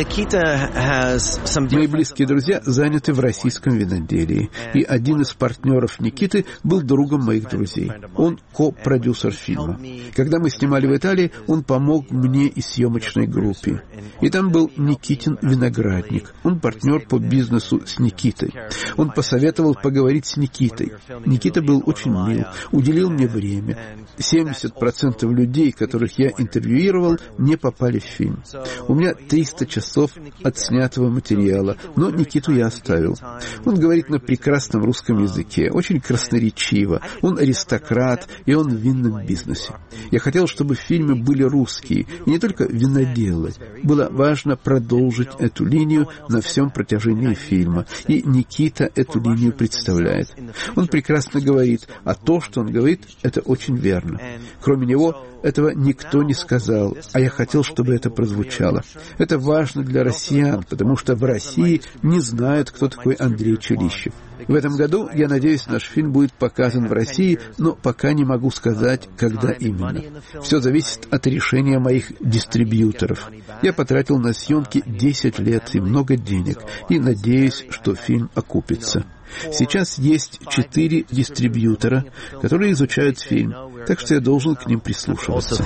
E: Мои близкие друзья заняты в российском виноделии, и один из партнеров Никиты был другом моих друзей. Он ко-продюсер фильма. Когда мы снимали в Италии, он помог мне и съемочной группе. И там был Никитин виноградник. Он партнер по бизнесу с Никитой. Он посоветовал поговорить с Никитой. Никита был очень мил, уделил мне время. 70% людей, которых я интервьюировал, не попали в фильм. У меня 300 часов отснятого материала, но Никиту я оставил. Он говорит на прекрасном русском языке, очень красноречиво. Он аристократ, и он в винном бизнесе. Я хотел, чтобы в фильме были русские, и не только виноделы. Было важно продолжить эту линию на всем протяжении фильма, и Никита эту линию представляет. Он прекрасно говорит, а то, что он говорит, это очень верно. Кроме него, этого никто не сказал, а я хотел, чтобы это прозвучало. Это важно для россиян, потому что в России не знают, кто такой Андрей Челищев. В этом году, я надеюсь, наш фильм будет показан в России, но пока не могу сказать, когда именно. Все зависит от решения моих дистрибьюторов. Я потратил на съемки 10 лет и много денег, и надеюсь, что фильм окупится. Сейчас есть 4 дистрибьютора, которые изучают фильм, так что я должен к ним прислушиваться.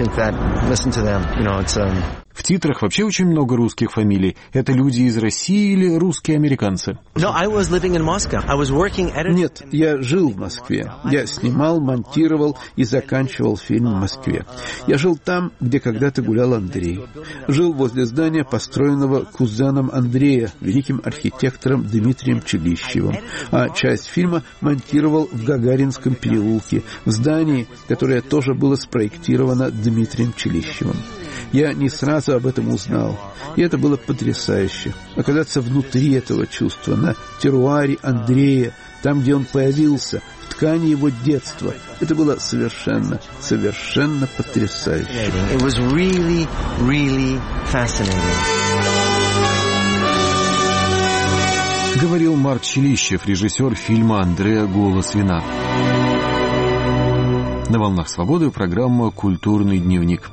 B: В титрах вообще очень много русских фамилий. Это люди из России или русские американцы?
E: Нет, я жил в Москве. Я снимал, монтировал и заканчивал фильм в Москве. Я жил там, где когда-то гулял Андрей. Жил возле здания, построенного кузеном Андрея, великим архитектором Дмитрием Челищевым. А часть фильма монтировал в Гагаринском переулке, в здании, которое тоже было спроектировано Дмитрием Челищевым. Я не сразу об этом узнал, и это было потрясающе. Оказаться внутри этого чувства, на теруаре Андрея, там, где он появился, в ткани его детства. Это было совершенно потрясающе.
B: Говорил Марк Челищев, режиссер фильма «Андреа. Голос вина». На «Волнах свободы» программа «Культурный дневник».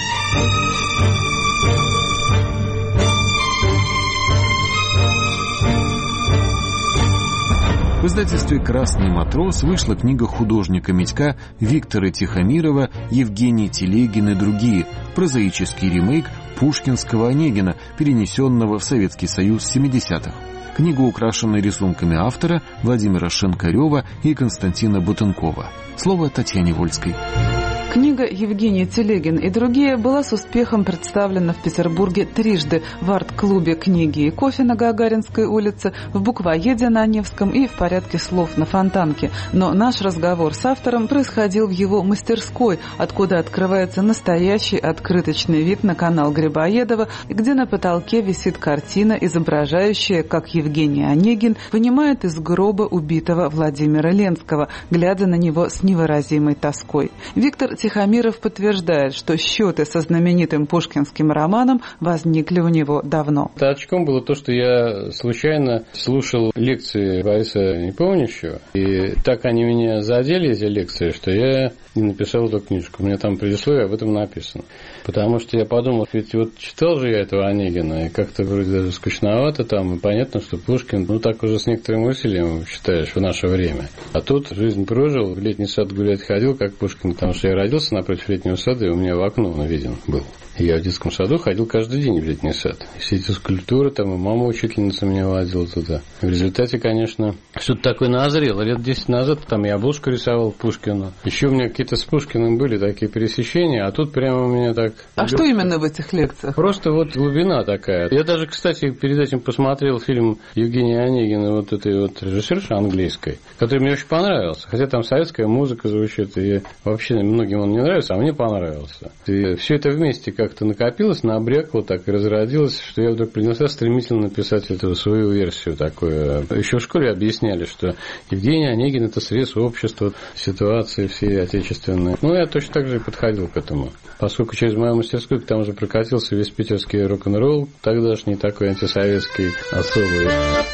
B: В издательстве «Красный матрос» вышла книга художника Митька Виктора Тихомирова «Евгений Телегин и другие», прозаический ремейк пушкинского Онегина, перенесенного в Советский Союз 70-х. Книга украшена рисунками автора Владимира Шинкарева и Константина Бутенкова. Слово Татьяне Вольской.
F: Книга «Евгений Телегин и другие» была с успехом представлена в Петербурге трижды в арт-клубе «Книги и кофе» на Гагаринской улице, в буквоеде на Невском и в порядке слов на Фонтанке. Но наш разговор с автором происходил в его мастерской, откуда открывается настоящий открыточный вид на канал Грибоедова, где на потолке висит картина, изображающая, как Евгений Онегин вынимает из гроба убитого Владимира Ленского, глядя на него с невыразимой тоской. Виктор Тихомиров подтверждает, что счеты со знаменитым пушкинским романом возникли у него давно.
G: Толчком было то, что я случайно слушал лекции Бориса Непомнящего, и так они меня задели, эти лекции, что я не написал эту книжку. У меня там предисловие об этом написано. Потому что я подумал, ведь вот читал же я этого Онегина, и как-то вроде даже скучновато там, и понятно, что Пушкин, так уже с некоторым усилием считаешь в наше время. А тут жизнь прожил, в летний сад гулять ходил, как Пушкин, потому что я родился напротив летнего сада, и у меня в окно он виден был. Я в детском саду ходил каждый день в летний сад. Все эти скульптуры, там и мама учительница меня водила туда. В результате, конечно, что-то такое назрело. Лет 10 назад там я обложку рисовал Пушкина. Еще у меня какие-то с Пушкиным были такие пересечения, а тут прямо у меня так...
F: А что именно в этих лекциях?
G: Просто вот глубина такая. Я даже, кстати, перед этим посмотрел фильм Евгения Онегина, вот этой вот режиссерши английской, который мне очень понравился. Хотя там советская музыка звучит, и вообще многим он не нравится, а мне понравился. И все это вместе как-то накопилось, набрякло так и разродилось, что я вдруг принялся стремительно написать эту свою версию такую. Еще в школе объясняли, что Евгений Онегин – это срез общества, ситуации всей отечественной. Я точно так же и подходил к этому. Поскольку через мою мастерскую там уже прокатился весь питерский рок-н-ролл, тогдашний такой антисоветский особый.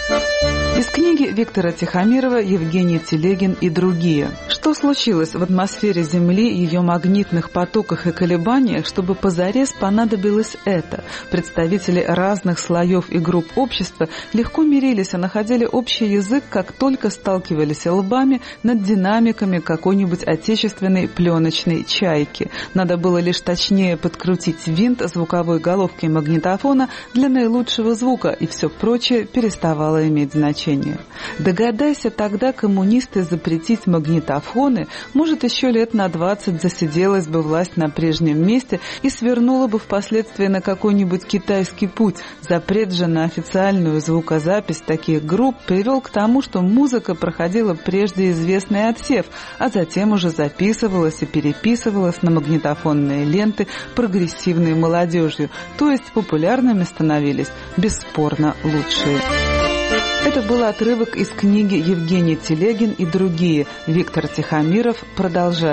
F: Из книги Виктора Тихомирова «Евгений Телегин и другие». Что случилось в атмосфере Земли, ее магнитных потоках и колебаниях, чтобы позарез понадобилось это? Представители разных слоев и групп общества легко мирились и находили общий язык, как только сталкивались лбами над динамиками какой-нибудь отечественной пленочной чайки. Надо было лишь точнее подкрутить винт звуковой головки магнитофона для наилучшего звука, и все прочее переставало иметь значение. Догадайся тогда коммунисты запретить магнитофоны, может, еще лет на 20 засиделась бы власть на прежнем месте и свернула бы впоследствии на какой-нибудь китайский путь. Запрет же на официальную звукозапись таких групп привел к тому, что музыка проходила прежде известный отсев, а затем уже записывалась и переписывалась на магнитофонные ленты прогрессивной молодежью, то есть популярными становились бесспорно лучшие. Это был отрывок из книги «Евгений Телегин и другие». Виктор Тихомиров продолжает.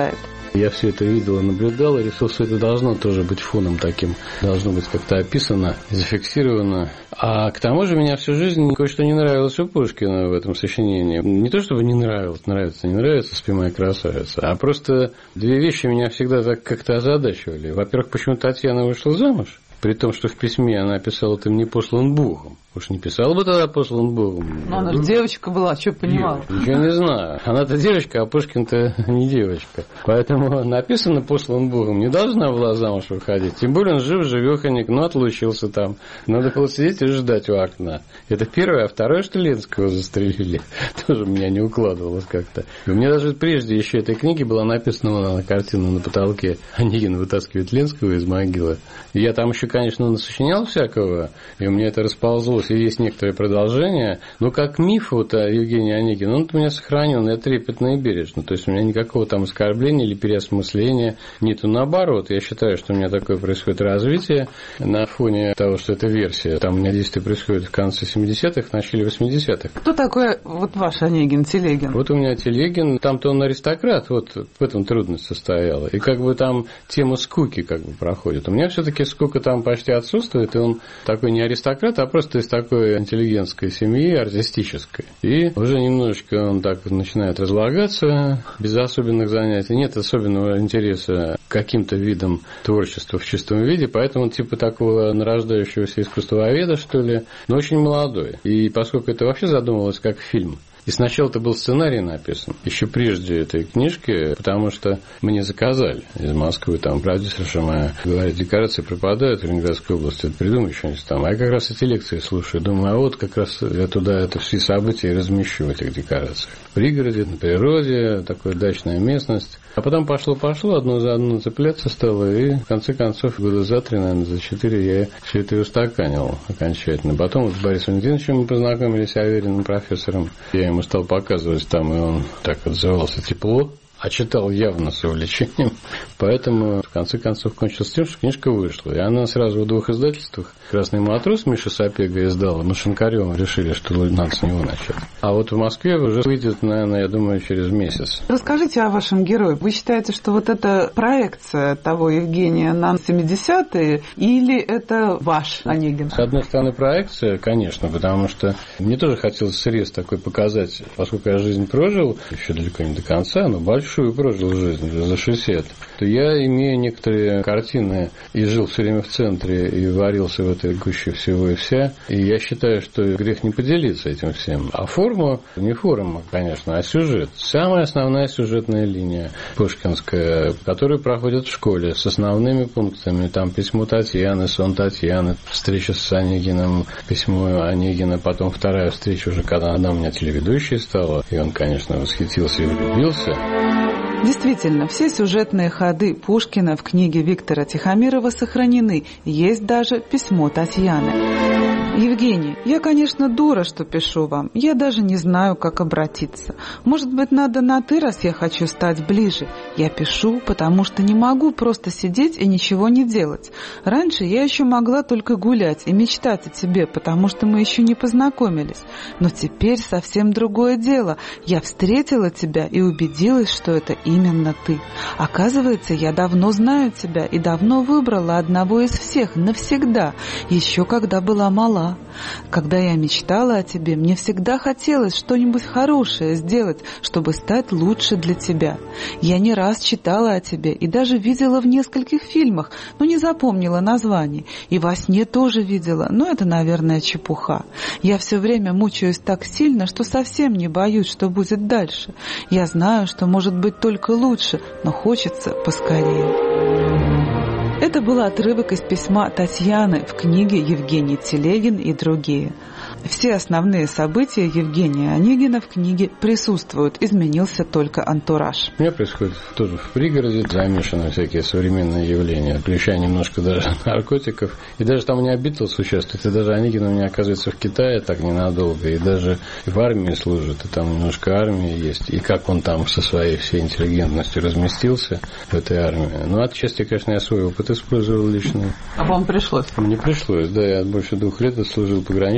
G: Я все это видел и наблюдал, и решил, что это должно тоже быть фоном таким, должно быть как-то описано, зафиксировано. А к тому же меня всю жизнь кое-что не нравилось у Пушкина в этом сочинении. Не то чтобы не нравилось, не нравится «Спи, моя красавица», а просто две вещи меня всегда так как-то озадачивали. Во-первых, почему Татьяна вышла замуж? При том, что в письме она писала: «Ты мне послан Богом». Уж не писала бы тогда послан Богом.
F: Но она же девочка была, что понимала?
G: Ничего не знаю. Она-то девочка, а Пушкин-то не девочка. Поэтому написано послан Богом, не должна была замуж выходить. Тем более он жив-живеханик, но отлучился там. Надо было сидеть и ждать у окна. Это первое. А второе, что Ленского застрелили. Тоже меня не укладывалось как-то. И у меня даже прежде еще этой книги была написана картина на потолке. Онегин вытаскивает Ленского из могилы. И я там еще, конечно, насочинял всякого, и у меня это расползлось. И есть некоторые продолжения, но как миф вот о Евгении Онегине, он у меня сохранен, я трепетно и бережно. То есть у меня никакого там оскорбления или переосмысления нету. Наоборот, я считаю, что у меня такое происходит развитие на фоне того, что это версия. Там у меня действие происходит в конце 70-х, в начале 80-х.
F: Кто такой вот ваш Онегин, Телегин?
G: Вот у меня Телегин, там-то он аристократ, вот в этом трудность состояла. И как бы там тема скуки как бы проходит. У меня все-таки скука там почти отсутствует, и он такой не аристократ, а просто из такой интеллигентской семьи, артистической. И уже немножечко он так начинает разлагаться, без особенных занятий. Нет особенного интереса к каким-то видам творчества в чистом виде, поэтому типа такого нарождающегося искусствоведа, что ли, но очень молодой. И поскольку это вообще задумывалось как фильм, и сначала это был сценарий написан, еще прежде этой книжки, потому что мне заказали из Москвы, там продюсерша моя говорит: декорации пропадают в Ленинградской области, придумай что-нибудь там. А я как раз эти лекции слушаю, думаю, а вот как раз я туда это все события размещу в этих декорациях. В пригороде, на природе, такая дачная местность. А потом пошло, одно за одно цепляться стало, и в конце концов, года за 3, наверное, за 4 я все это и устаканил окончательно. Потом вот с Борисом Валентиновичем мы познакомились, Авериным профессором. Я ему стал показывать там, и он так отзывался тепло, а читал явно с увлечением. Поэтому, в конце концов, кончилось тем, что книжка вышла. И она сразу в 2 издательствах. «Красный матрос» Миша Сапега издала. Мы с Шинкаревым решили, что надо с него начать. А вот в Москве уже выйдет, наверное, я думаю, через месяц.
F: Расскажите о вашем герое. Вы считаете, что вот это проекция того Евгения на 70-е, или это ваш Онегин?
G: С одной стороны, проекция, конечно, потому что мне тоже хотелось срез такой показать, поскольку я жизнь прожил, еще далеко не до конца, но большую прожил жизнь, уже за 60, то я имею некоторые картины и жил все время в центре, и варился в этой гуще всего и вся. И я считаю, что грех не поделиться этим всем. А форма, не форма, конечно, а сюжет. Самая основная сюжетная линия пушкинская, которая проходит в школе с основными пунктами. Там письмо Татьяны, сон Татьяны, встреча с Онегиным, письмо Онегина, потом вторая встреча уже, когда она у меня телеведущей стала. И он, конечно, восхитился и влюбился.
F: Действительно, все сюжетные ходы Пушкина в книге Виктора Тихомирова сохранены. Есть даже письмо Татьяны. Евгений, я, конечно, дура, что пишу вам. Я даже не знаю, как обратиться. Может быть, надо на «ты», раз я хочу стать ближе. Я пишу, потому что не могу просто сидеть и ничего не делать. Раньше я еще могла только гулять и мечтать о тебе, потому что мы еще не познакомились. Но теперь совсем другое дело. Я встретила тебя и убедилась, что это именно ты. Оказывается, я давно знаю тебя и давно выбрала одного из всех навсегда, еще когда была мала. Когда я мечтала о тебе, мне всегда хотелось что-нибудь хорошее сделать, чтобы стать лучше для тебя. Я не раз читала о тебе и даже видела в нескольких фильмах, но не запомнила названий. И во сне тоже видела, но это, наверное, чепуха. Я все время мучаюсь так сильно, что совсем не боюсь, что будет дальше. Я знаю, что может быть только лучше, но хочется поскорее. Это был отрывок из письма Татьяны в книге «Евгений Телегин и другие». Все основные события Евгения Онегина в книге присутствуют, изменился только антураж.
G: У меня происходит тоже в пригороде, замешаны всякие современные явления, включая немножко даже наркотиков. И даже там у меня Битлз участвует, и даже Онегин у меня оказывается в Китае так ненадолго, и даже в армии служит, и там немножко армии есть. И как он там со своей всей интеллигентностью разместился в этой армии. Ну, отчасти, конечно, я свой опыт использовал лично.
F: А вам пришлось?
G: Мне пришлось, да, я больше 2 лет служил пограничником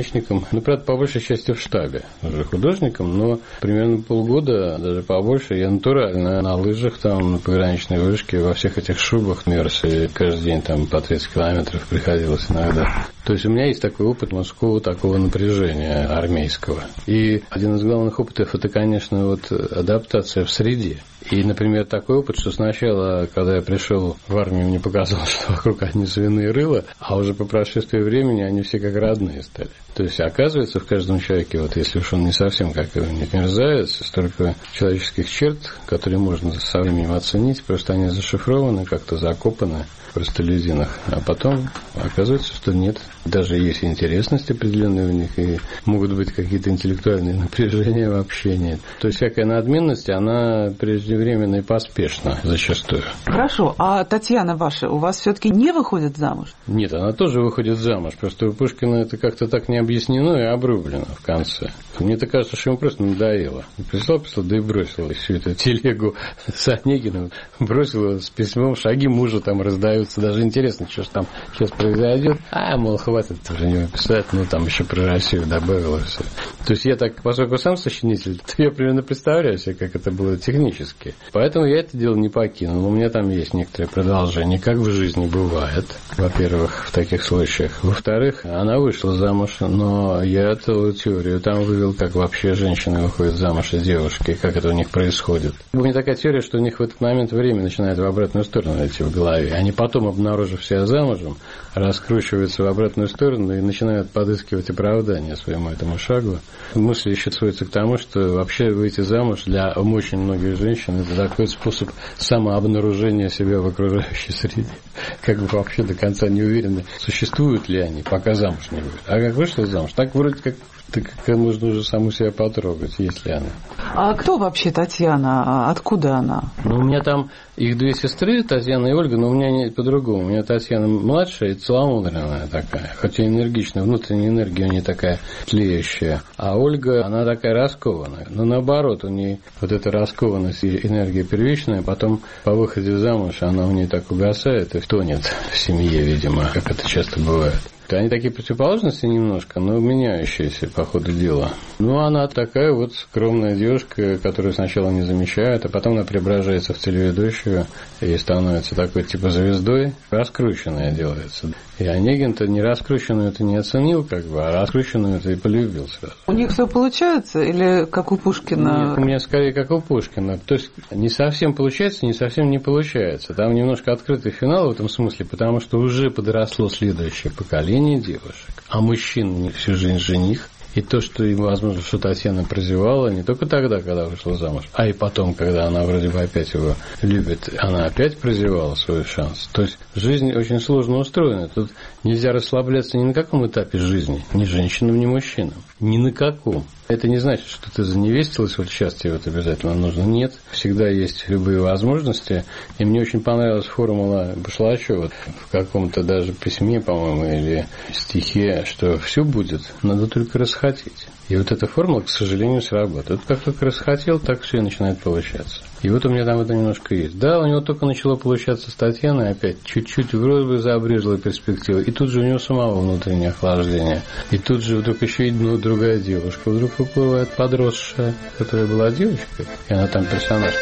G: художником, ну, правда, по большей части в штабе уже художником, но примерно полгода, даже побольше, я натурально на лыжах, там, на пограничной вышке, во всех этих шубах мерз, и каждый день там по 30 километров приходилось иногда. То есть у меня есть такой опыт мужского такого напряжения армейского. И один из главных опытов – это, конечно, вот адаптация в среде. И, например, такой опыт, что сначала, когда я пришел в армию, мне показалось, что вокруг одни свиные рыла, а уже по прошествии времени они все как родные стали. То есть, оказывается, в каждом человеке, вот если уж он не совсем как мерзавец, столько человеческих черт, которые можно со временем оценить, просто они зашифрованы, как-то закопаны в простолюдинах. А потом оказывается, что нет. Даже есть интересность определенная у них, и могут быть какие-то интеллектуальные напряжения в общении. То есть, всякая надменность, она преждевременно и поспешна зачастую.
F: Хорошо, а Татьяна ваша у вас все-таки не выходит замуж?
G: Нет, она тоже выходит замуж. Просто у Пушкина это как-то так не объяснено и обрублено в конце. Мне-то кажется, что ему просто надоело. Прислал, да и бросил всю эту телегу с Онегиным. Бросил с письмом, шаги мужа там раздаются. Даже интересно, что же там сейчас произойдет. Мол, хватит уже не писать, ну там еще про Россию добавил и все. То есть я так, поскольку сам сочинитель, то я примерно представляю себе, как это было технически. Поэтому я это дело не покинул. У меня там есть некоторое продолжение, как в жизни бывает, во-первых, в таких случаях. Во-вторых, она вышла замуж, но я эту теорию там вывел, как вообще женщины выходят замуж из девушки, как это у них происходит. У меня такая теория, что у них в этот момент время начинает в обратную сторону идти в голове. Они потом, обнаружив себя замужем, раскручиваются в обратную сторону и начинают подыскивать оправдание своему этому шагу. Мысль еще сводится к тому, что вообще выйти замуж для очень многих женщин это такой способ самообнаружения себя в окружающей среде. Как бы вообще до конца не уверены, существуют ли они, пока замуж не выйдут. А как вышла замуж, так вроде как можно уже саму себя потрогать, если она.
F: А кто вообще Татьяна? Откуда она?
G: Ну, у меня там их две сестры, Татьяна и Ольга, но у меня не по-другому. У меня Татьяна младшая и целомудренная такая, хоть и энергичная, внутренняя энергия у нее такая тлеющая. А Ольга, она такая раскованная. Но наоборот, у нее вот эта раскованность и энергия первичная, потом по выходе замуж она у нее так угасает и тонет в семье, видимо, как это часто бывает. Они такие противоположности немножко, но меняющиеся по ходу дела. Ну, она такая вот скромная девушка, которую сначала не замечают, а потом она преображается в телеведущую и становится такой типа звездой, раскрученная делается. И Онегин-то не раскрученную это не оценил, как бы, а раскрученную это и полюбил сразу.
F: У них все получается или как у Пушкина?
G: Нет, у меня скорее как у Пушкина. То есть не совсем получается, не совсем не получается. Там немножко открытый финал в этом смысле, потому что уже подросло следующее поколение девушек, а мужчин всю жизнь жених. И то, что ему, возможно, что Татьяна прозевала не только тогда, когда вышла замуж, а и потом, когда она вроде бы опять его любит, она опять прозевала свой шанс. То есть жизнь очень сложно устроена. Тут нельзя расслабляться ни на каком этапе жизни, ни женщинам, ни мужчинам. Ни на каком. Это не значит, что ты заневестилась, вот сейчас тебе вот обязательно нужно. Нет, всегда есть любые возможности. И мне очень понравилась формула Башлачева в каком-то даже письме, по-моему, или стихе, что все будет, надо только расхотеть. И вот эта формула, к сожалению, сработает. Как только расхотел, так все и начинает получаться. И вот у меня там это немножко есть. Да, у него только начало получаться с Татьяной, опять чуть-чуть вроде бы забрежила перспектива. И тут же у него самого внутреннее охлаждение. И тут же вдруг еще и другая девушка. Вдруг выплывает подросшая, которая была девочкой, и она там персонаж.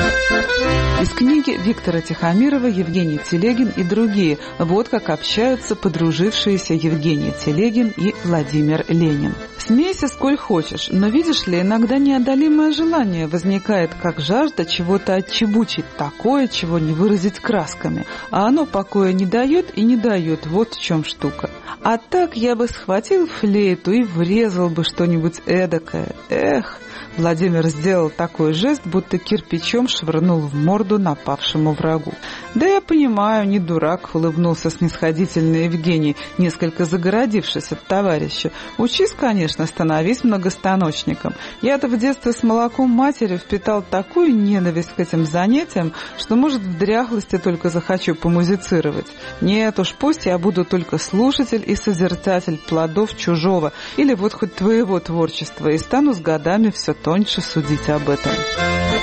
F: Из книги Виктора Тихомирова «Евгений Телегин и другие». Вот как общаются подружившиеся Евгений Телегин и Владимир Ленин. Смейся сколь хочешь, но видишь ли, иногда неодолимое желание возникает, как жажда чего-то отчебучить такое, чего не выразить красками. А оно покоя не дает и не дает, вот в чем штука. А так я бы схватил флейту и врезал бы что-нибудь эдакое. Эх! Владимир сделал такой жест, будто кирпичом швырнул в морду напавшему врагу. «Да я понимаю, не дурак», — улыбнулся снисходительно Евгений, несколько загородившись от товарища. «Учись, конечно, становись многостаночником. Я-то в детстве с молоком матери впитал такую ненависть к этим занятиям, что, может, в дряхлости только захочу помузицировать. Нет уж, пусть я буду только слушатель и созерцатель плодов чужого, или вот хоть твоего творчества, и стану с годами все тоньше судить об этом».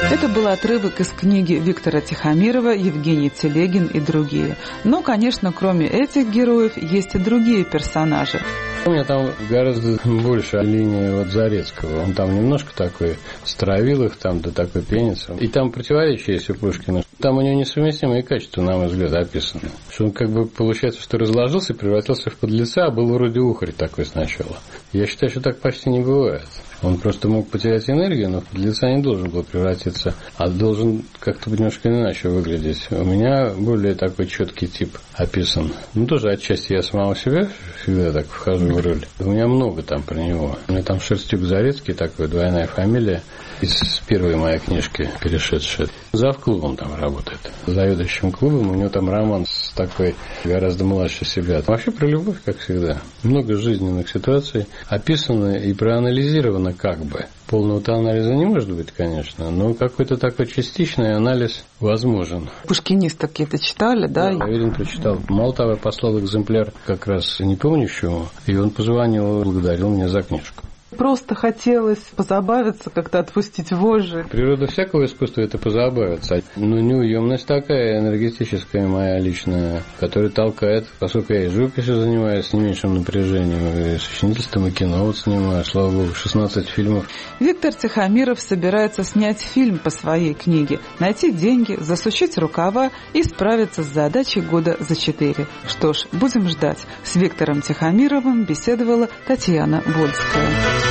F: Это был отрывок из книги Виктора Тихомирова «Евгений Телегин и другие». Но, конечно, кроме этих героев, есть и другие персонажи.
G: У меня там гораздо больше линии Зарецкого. Он там немножко такой стравил их, там до такой пенится. И там противоречие есть у Пушкина. Там у него несовместимые качества, на мой взгляд, описаны. Что он как бы, получается, что разложился, превратился в подлеца, а был вроде ухарь такой сначала. Я считаю, что так почти не бывает. Он просто мог потерять энергию, но в подлеца не должен был превратиться, а должен как-то немножко иначе выглядеть. У меня более такой четкий тип описан. Ну, тоже отчасти я самого себя всегда так вхожу в роль. У меня много там про него. У меня там Шерстюк-Зарецкий, такой двойная фамилия, из первой моей книжки перешедшая. Завклубом там работает. Заведующим клубом. У него там роман с такой гораздо младше себя. Вообще про любовь, как всегда. Много жизненных ситуаций описано и проанализировано как бы. Полного-то анализа не может быть, конечно, но какой-то такой частичный анализ возможен.
F: Пушкинистов какие-то читали, да?
G: Да, Аверин прочитал. Мало того, я послал экземпляр как раз непомнящему, и он позвонил, благодарил меня за книжку.
F: Просто хотелось позабавиться, как-то отпустить вожжи.
G: Природа всякого искусства – это позабавиться. Но неуемность такая энергетическая моя личная, которая толкает, поскольку я и живописью занимаюсь с не меньшим напряжением, и сочинительством, и кино вот снимаю, слава богу, 16 фильмов.
F: Виктор Тихомиров собирается снять фильм по своей книге, найти деньги, засучить рукава и справиться с задачей года за 4. Что ж, будем ждать. С Виктором Тихомировым беседовала Татьяна Вольская.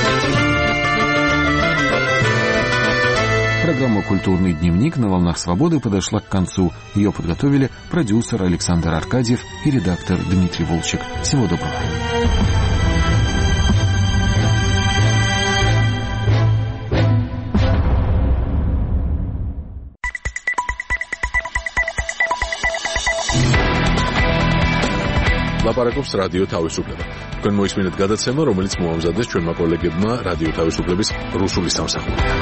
B: Программа «Культурный дневник» на «Волнах Свободы» подошла к концу. Ее подготовили продюсер Александр Аркадьев и редактор Дмитрий Волчек. Всего доброго.
A: ლაპარაკობს რადიო თავისუფლება. თქვენ მოისმინეთ გადაცემა, რომელიც მოამზადეს ჩვენმა კოლეგებმა რადიო თავისუფლების რუსული სამსახურიდან.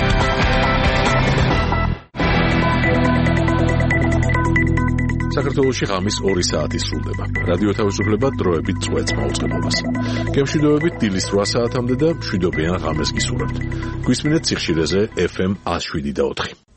A: საქართველოში ღამის 2 საათი სრულდება. რადიო თავისუფლება დროებით წვეთს მაუწყებლობას. გემშვიდობებით დილის 8 საათამდე და მშვიდობიან ღამეს გისურვებთ. გვისმინეთ სიხშირეზე FM 107.4.